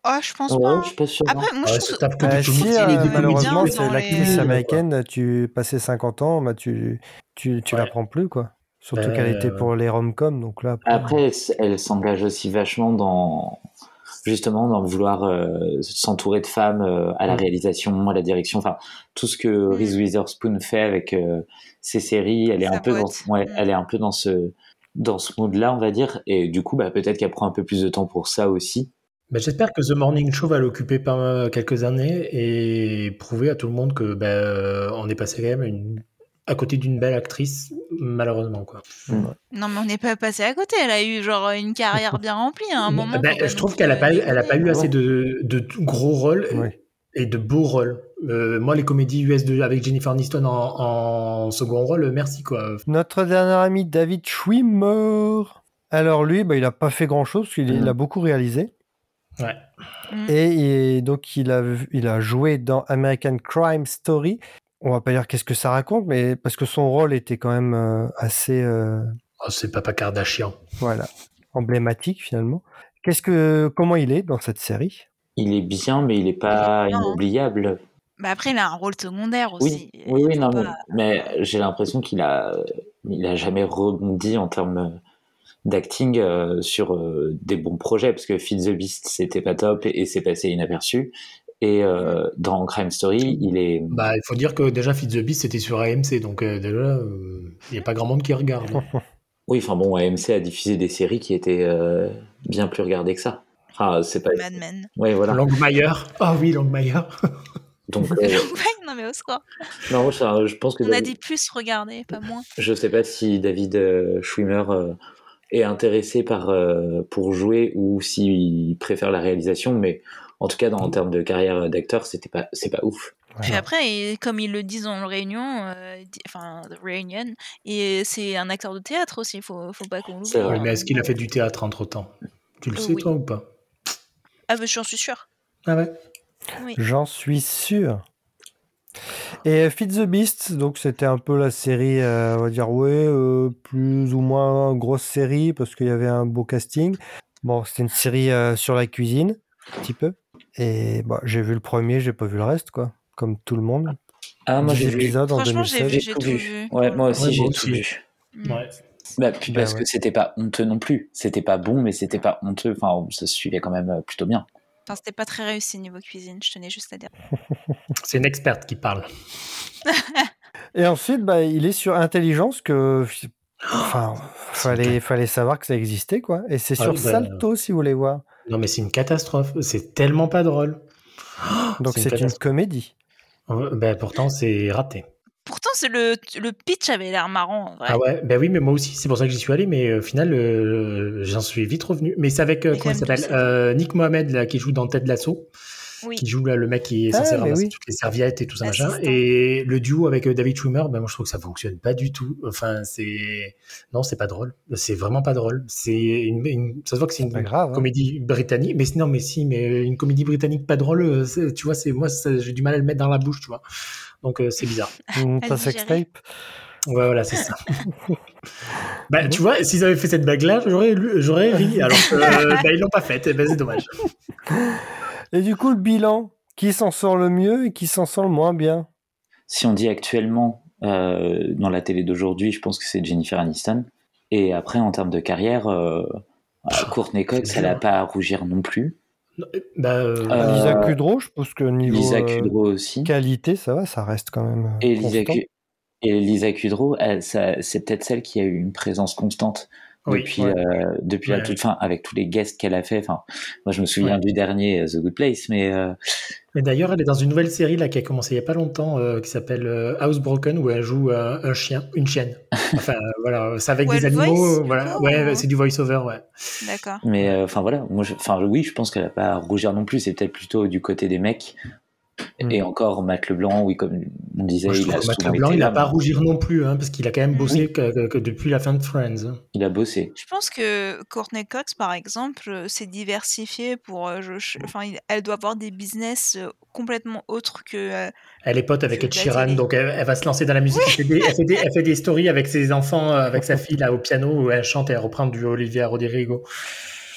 Oh, je pense Ouais, pas. je suis pas sûr. Après, moi, Ouais, je ça trouve. tape que Euh, des si, comédies, euh, des comédies malheureusement, bien c'est dans l'actrice les- américaine. Tu passais cinquante ans, bah, tu, tu, tu la Ouais. prends plus, quoi. Surtout Ben, qu'elle était pour les rom-coms, donc là. Après, Après, elle, elle s'engage aussi vachement dans, justement, dans vouloir euh, s'entourer de femmes euh, à la Mm. réalisation, à la direction, enfin, tout ce que Mm. Reese Witherspoon fait avec euh, ses séries, elle est Sa un peu dans, boîte. ouais, Mm. elle est un peu dans ce, dans ce mood-là, on va dire, et du coup, bah, peut-être qu'elle prend un peu plus de temps pour ça aussi. ben, j'espère que The Morning Show va l'occuper pendant quelques années et prouver à tout le monde que ben, euh, on est passé quand même une... à côté d'une belle actrice, malheureusement, quoi. Mm. Non, mais on n'est pas passé à côté. Elle a eu genre une carrière bien remplie à un moment. Ben, faut pas je non trouve plus qu'elle n'a le pas, eu- elle a pas déconner. eu assez de, de gros rôles Oui. et de beaux rôles. Euh, moi, les comédies U S de, avec Jennifer Aniston en, en second rôle, merci, quoi. Notre dernier ami, David Schwimmer. Alors lui, bah, il a pas fait grand-chose, parce qu'il il a beaucoup réalisé. Ouais. Mm. Et, et donc, il a, il a joué dans American Crime Story. On va pas dire qu'est-ce que ça raconte, mais parce que son rôle était quand même euh, assez... euh, Oh, c'est Papa Kardashian. voilà, emblématique, finalement. Qu'est-ce que, comment il est dans cette série? Il est bien, mais il est pas bien, hein. inoubliable. Bah après, il a un rôle secondaire Oui, aussi. oui, oui, Faut non, pas- mais, mais j'ai l'impression qu'il a, il a jamais rebondi en termes d'acting euh, sur euh, des bons projets, parce que Feed the Beast, c'était pas top et, et c'est passé inaperçu. Et euh, dans Crime Story, il est... Bah, il faut dire que déjà, Feed the Beast, c'était sur A M C, donc euh, déjà, il n'y a pas grand monde qui regarde. Oui, enfin bon, A M C a diffusé des séries qui étaient euh, bien plus regardées que ça. Enfin, c'est pas... Mad Men. Ouais, voilà. Longmire. Ah oui, Longmire. Donc, euh, non mais au secours. non, ça, je pense que... On a David- dit plus regarder, pas moins. Je sais pas si David euh, Schwimmer euh, est intéressé par, euh, pour jouer ou s'il préfère la réalisation, mais en tout cas, dans, en termes de carrière d'acteur, c'était pas, c'est pas ouf. Puis Voilà. après, et comme ils le disent dans le Réunion, euh, di- enfin The Reunion, et c'est un acteur de théâtre aussi, faut, faut pas qu'on l'oublie. C'est vrai. Oui, mais est-ce qu'il a fait du théâtre entre-temps? Tu le Euh, sais, oui. toi, ou pas? Ah bah j'en suis sûre. Ah ouais. Oui. J'en suis sûr. Et Feed the Beast, donc c'était un peu la série, euh, on va dire, ouais, euh, plus ou moins grosse série, parce qu'il y avait un beau casting. Bon, c'était une série euh, sur la cuisine, un petit peu. Et bah, j'ai vu le premier, j'ai pas vu le reste, quoi. Comme tout le monde. Ah, moi, dix j'ai vu. épisodes en Franchement, j'ai deux mille vu, seize. j'ai tout tout vu. vu. Ouais, moi aussi, Ouais, j'ai moi tout aussi. vu. Mm. Ouais. Bah, puis Ben parce ouais. que c'était pas honteux non plus. C'était pas bon, mais c'était pas honteux. Enfin, ça se suivait quand même euh, plutôt bien. Enfin, c'était pas très réussi niveau cuisine, je tenais juste à dire. C'est une experte qui parle. Et ensuite, bah, il est sur Intelligence, que... Enfin, fallait, fallait savoir que ça existait, quoi. Et c'est Ah sur oui, bah- Salto, si vous voulez voir. Non, mais c'est une catastrophe. C'est tellement pas drôle. Donc c'est une c'est une catastrophe. comédie. Ouais, ben, pourtant, c'est raté. Pourtant, c'est le, le pitch avait l'air marrant en vrai. Ah ouais, ben oui, mais moi aussi, c'est pour ça que j'y suis allé, mais euh, au final, euh, j'en suis vite revenu. Mais c'est avec, euh, Il y a comment il quand même s'appelle douze euh, Nick Mohamed, là, qui joue dans Ted Lasso, Oui. qui joue là, le mec qui est Ah, censé mais ramasser oui. toutes les serviettes et tout ça, machin. L'assistant. Et le duo avec euh, David Schwimmer, ben moi, je trouve que ça fonctionne pas du tout. Enfin, c'est... Non, c'est pas drôle. C'est vraiment pas drôle. C'est une... une- Ça se voit que c'est une Pas grave, hein. comédie britannique. Mais non, mais si, mais une comédie britannique pas drôle, euh, c'est- tu vois, c'est... moi, ça- j'ai du mal à le mettre dans la bouche, tu vois. Donc, euh, c'est bizarre. Mmh, À ta digérer. sextape. Ouais, voilà, c'est ça. Bah, tu vois, s'ils avaient fait cette blague-là, j'aurais, lu- j'aurais ri. Alors que, euh, bah, ils l'ont pas faite. Et ben, c'est dommage. Et du coup, le bilan, qui s'en sort le mieux et qui s'en sort le moins bien? Si on dit actuellement euh, dans la télé d'aujourd'hui, je pense que c'est Jennifer Aniston. Et après, en termes de carrière, euh, euh, Courtney Cox, c'est elle dur, n'a hein. pas à rougir non plus. Bah, euh, Euh, Lisa Kudrow, je pense que niveau Lisa euh, Kudrow aussi. qualité, ça va, ça reste quand même euh, Et Lisa, constant. Ku- et Lisa Kudrow, elle, ça- c'est peut-être celle qui a eu une présence constante Oui, depuis, ouais. euh, depuis la Ouais. toute fin, avec tous les guests qu'elle a fait. Enfin, moi, je me souviens Ouais. du dernier, euh, The Good Place, mais euh, Mais d'ailleurs, elle est dans une nouvelle série là, qui a commencé il y a pas longtemps, euh, qui s'appelle euh, Housebroken, où elle joue euh, un chien, une chienne. Enfin, euh, voilà, c'est avec Ouais, des le animaux. voice, euh, du voilà, coup, ouais, ou- c'est du voice-over, ouais. D'accord. mais euh, enfin voilà, moi, je- enfin oui, je pense qu'elle n'a pas à rougir non plus. C'est peut-être plutôt du côté des mecs. Mm. Et encore, Matt Leblanc, oui, comme on disait, Moi, je il trouve a que Matt souvent Leblanc, été il là, a pas à mais rougir non plus, hein, parce qu'il a quand même bossé Oui. que, que- que depuis la fin de Friends. hein. il a bossé. Je pense que Courtney Cox, par exemple, euh, s'est diversifiée pour. euh, je- je- Enfin, il- elle doit avoir des business euh, complètement autres que. euh, Elle est pote avec Que Ed de la Sheeran, télé. donc elle, elle va se lancer dans la musique. Elle, fait des, elle, fait des, elle fait des stories avec ses enfants, euh, avec sa fille là au piano, où elle chante et elle reprend du Olivia Rodrigo.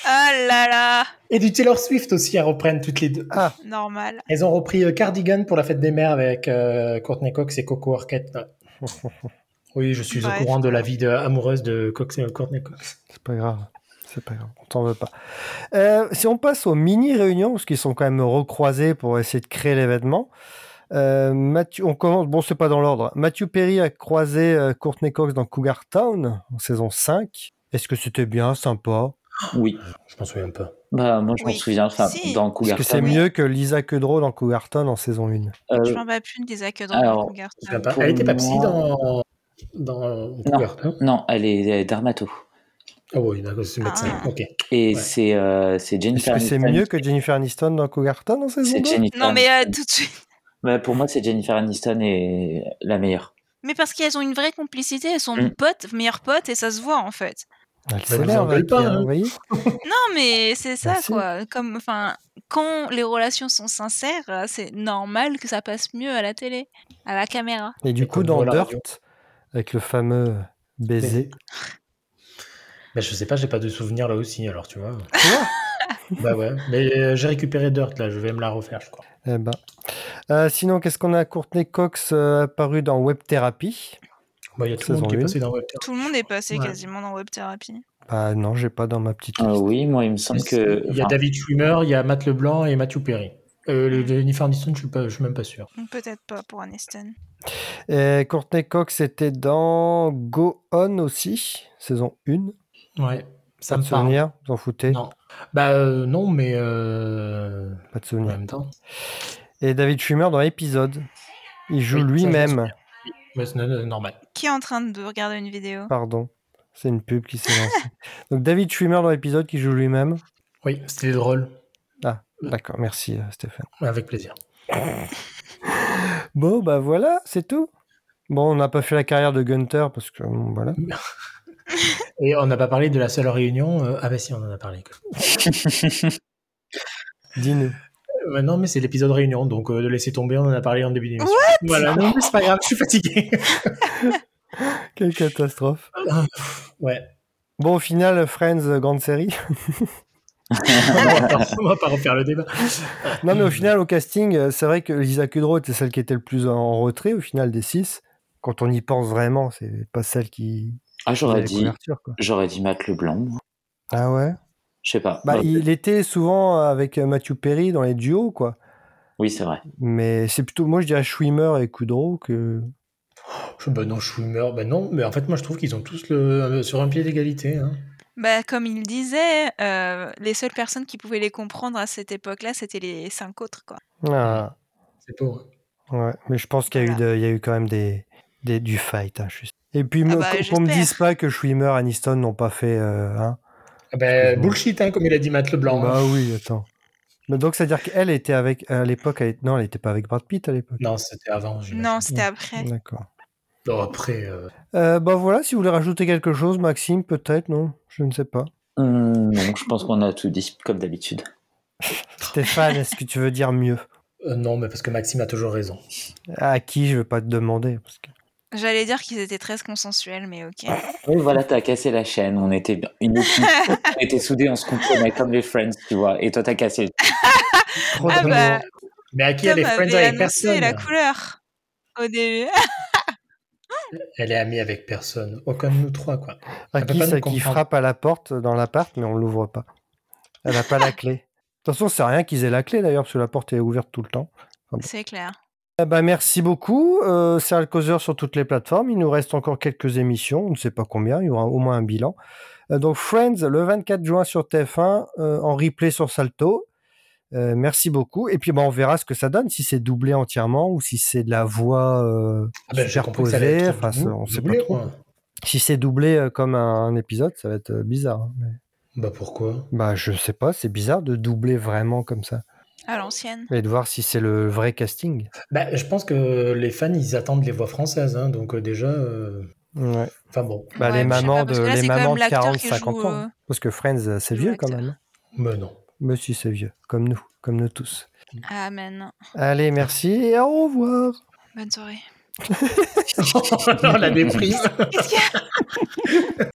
Ah là là. Et du Taylor Swift aussi, elles reprennent toutes les deux. Ah, Normal. Elles ont repris euh, Cardigan pour la fête des mères avec euh, Courtney Cox et Coco Arquette. Ouais. Oui, je suis Bref. au courant de la vie de, amoureuse de Cox et Courtney Cox. c'est pas grave. C'est pas grave, on t'en veut pas. Euh, si on passe aux mini-réunions, parce qu'ils sont quand même recroisés pour essayer de créer l'événement. Euh, Matthew, on commence, bon, c'est pas dans l'ordre. Matthew Perry a croisé euh, Courtney Cox dans Cougar Town en saison cinq. Est-ce que c'était bien, sympa? Oui. Je m'en souviens pas. Bah, moi, je m'en Oui. souviens. Enfin, Si. dans Est-ce Cougar que c'est Town, mieux que Lisa Kudrow dans Cougar Town en saison un? euh, Je m'en rappelle plus de Lisa Kudrow alors, dans Cougar Je me souviens Town. pas. Elle était pas psy moi- dans, dans Non, Cougar Town. non, elle est dermato. Ah oui, d'accord, c'est médecin. Ah. Ok. Et Ouais. c'est euh, c'est Est-ce Jennifer que c'est Aniston. mieux que Jennifer Aniston dans Cougar Town en saison C'est deux? Jennifer Non, mais euh, Aniston. tout de suite. Bah, pour moi, c'est Jennifer Aniston est la meilleure. Mais parce qu'elles ont une vraie complicité, elles sont Mm. potes, meilleures potes, et ça se voit en fait. Elle Mais vous s'énerve, engueulez Aki, pas, hein, hein. vous voyez? Non, mais c'est ça Bah, si. quoi. Comme, enfin, quand les relations sont sincères, euh, c'est normal que ça passe mieux à la télé, à la caméra. Et du Et coup, comme dans nous à la Dirt, radio. avec le fameux baiser. Mais je sais pas, j'ai pas de souvenir là aussi, alors tu vois. Tu vois? Bah ouais. Mais euh, j'ai récupéré Dirt là, je vais me la refaire, je crois. Eh ben. Euh, sinon, qu'est-ce qu'on a? Courtney Cox euh, apparu dans Web Therapy. Bah, il y a tout le Saison monde qui est un. passé dans Web Tout le monde est passé Ouais. quasiment dans Web Therapy. Bah non, j'ai pas dans ma petite Euh, liste. oui, moi, il me semble que. Il y a enfin, David Schwimmer, il y a Matt Leblanc et Matthew Perry. Euh, le Jennifer Aniston, je suis pas, je suis même pas sûr. Peut-être pas pour Aniston. Et Courtney Cox était dans Go On aussi, saison un. Ouais. Ça Pas me de parle. souvenir, vous en foutez? Non. Bah euh, non, mais euh, Pas de en souvenir. même temps. Et David Schwimmer dans l'épisode. Il joue Oui, ça, je m'en lui-même. souviens. Mais c'est euh, normal. Qui est en train de regarder une vidéo? Pardon. C'est une pub qui s'est lancée. Donc David Schwimmer dans l'épisode qui joue lui-même. Oui, c'était drôle. Ah, d'accord. Merci euh, Stéphane. Avec plaisir. Bon, bah voilà, c'est tout. Bon, on n'a pas fait la carrière de Gunther parce que bon, voilà. Et on n'a pas parlé de la seule réunion. euh, Ah bah si, on en a parlé. Dis-nous. Euh, non, mais c'est l'épisode réunion, donc euh, de laisser tomber, on en a parlé en début d'émission. Voilà, non, mais c'est pas grave, je suis fatigué. Quelle catastrophe. Ouais. Bon, au final, Friends, euh, grande série. on, va pas, on va pas refaire le débat. Non, mais au final, au casting, euh, c'est vrai que Lisa Kudrow était celle qui était le plus en retrait, au final, des six. Quand on y pense vraiment, c'est pas celle qui... Ah, qui j'aurais faisait les dit, couvertures, quoi. j'aurais dit Matt Leblanc. moi. Ah ouais? Je sais pas. Bah, Bah, il était souvent avec euh, Matthew Perry dans les duos, quoi. Oui, c'est vrai. Mais c'est plutôt, moi, je dirais Schwimmer et Kudrow que... Je- Bah non, Schwimmer, bah non, mais en fait, moi je trouve qu'ils ont tous le, euh, sur un pied d'égalité. Hein. Bah, comme il disait, euh, les seules personnes qui pouvaient les comprendre à cette époque-là, c'était les cinq autres, quoi. Ah, C'est pauvre. ouais. Mais je pense qu'il y a, eu Voilà. de- il y a eu quand même des, des, du fight, hein, je suis sûr. Et puis, Ah me- bah, qu'on me j'espère. dise pas que Schwimmer et Aniston n'ont pas fait... euh, hein. Ah bah, Excuse-moi. bullshit, hein, comme il a dit Matt Leblanc. Bah hein. oui, attends. Mais donc, c'est-à-dire qu'elle était avec... À l'époque, elle... non, elle n'était pas avec Brad Pitt à l'époque. Non, c'était avant, j'imagine. Non, c'était après. D'accord. Non, après, euh, Euh, bah voilà, si vous voulez rajouter quelque chose, Maxime, peut-être, non? Je ne sais pas. Hum, non, je pense qu'on a tout dit, comme d'habitude. Stéphane, est-ce que tu veux dire mieux? euh, non, mais parce que Maxime a toujours raison. À qui je veux pas te demander parce que... J'allais dire qu'ils étaient très consensuels, mais ok. Oui, voilà, t'as cassé la chaîne. On était une équipe. On était soudés, on se comprenait comme les Friends, tu vois. Et toi, t'as cassé. Trop Ah de- bah, Mais à qui elle Tom est friends avait avec annoncé personne la couleur au début. Elle est amie avec personne. Aucun de nous trois, quoi. À Elle peut qui pas ça nous qui comprendre. frappe à la porte dans l'appart, mais on l'ouvre pas. Elle n'a pas la clé. De toute façon, c'est rien qu'ils aient la clé d'ailleurs, parce que la porte est ouverte tout le temps. C'est clair. Eh ben, merci beaucoup. Euh, c'est Alcauseur sur toutes les plateformes. Il nous reste encore quelques émissions. On ne sait pas combien. Il y aura au moins un bilan. Euh, donc, Friends, le vingt-quatre juin sur T F un, euh, en replay sur Salto. Euh, merci beaucoup. Et puis, ben, on verra ce que ça donne, si c'est doublé entièrement ou si c'est de la voix euh, Ah ben, j'ai compris que ça allait superposée. être Enfin, c'est- doublé, on sait doublé, pas trop. quoi. Si c'est doublé euh, comme un, un épisode, ça va être euh, bizarre. hein. Mais- Bah pourquoi? Bah, je sais pas. C'est bizarre de doubler vraiment comme ça. À l'ancienne. Et de voir si c'est le vrai casting. Bah, je pense que les fans, ils attendent les voix françaises, hein, donc euh, déjà... euh, Ouais. Enfin bon, Bah, Ouais, les mais je sais mamans pas, parce de, que là, les c'est quand mamans même de l'acteur quarante qui cinquante joue, ans. euh, Parce que Friends, euh, c'est joue vieux quand l'acteur. même. hein. mais non. Mais si, c'est vieux. Comme nous. Comme nous tous. Amen. Allez, merci et au revoir. Bonne soirée. non, la déprime. Qu'est-ce qu'il y a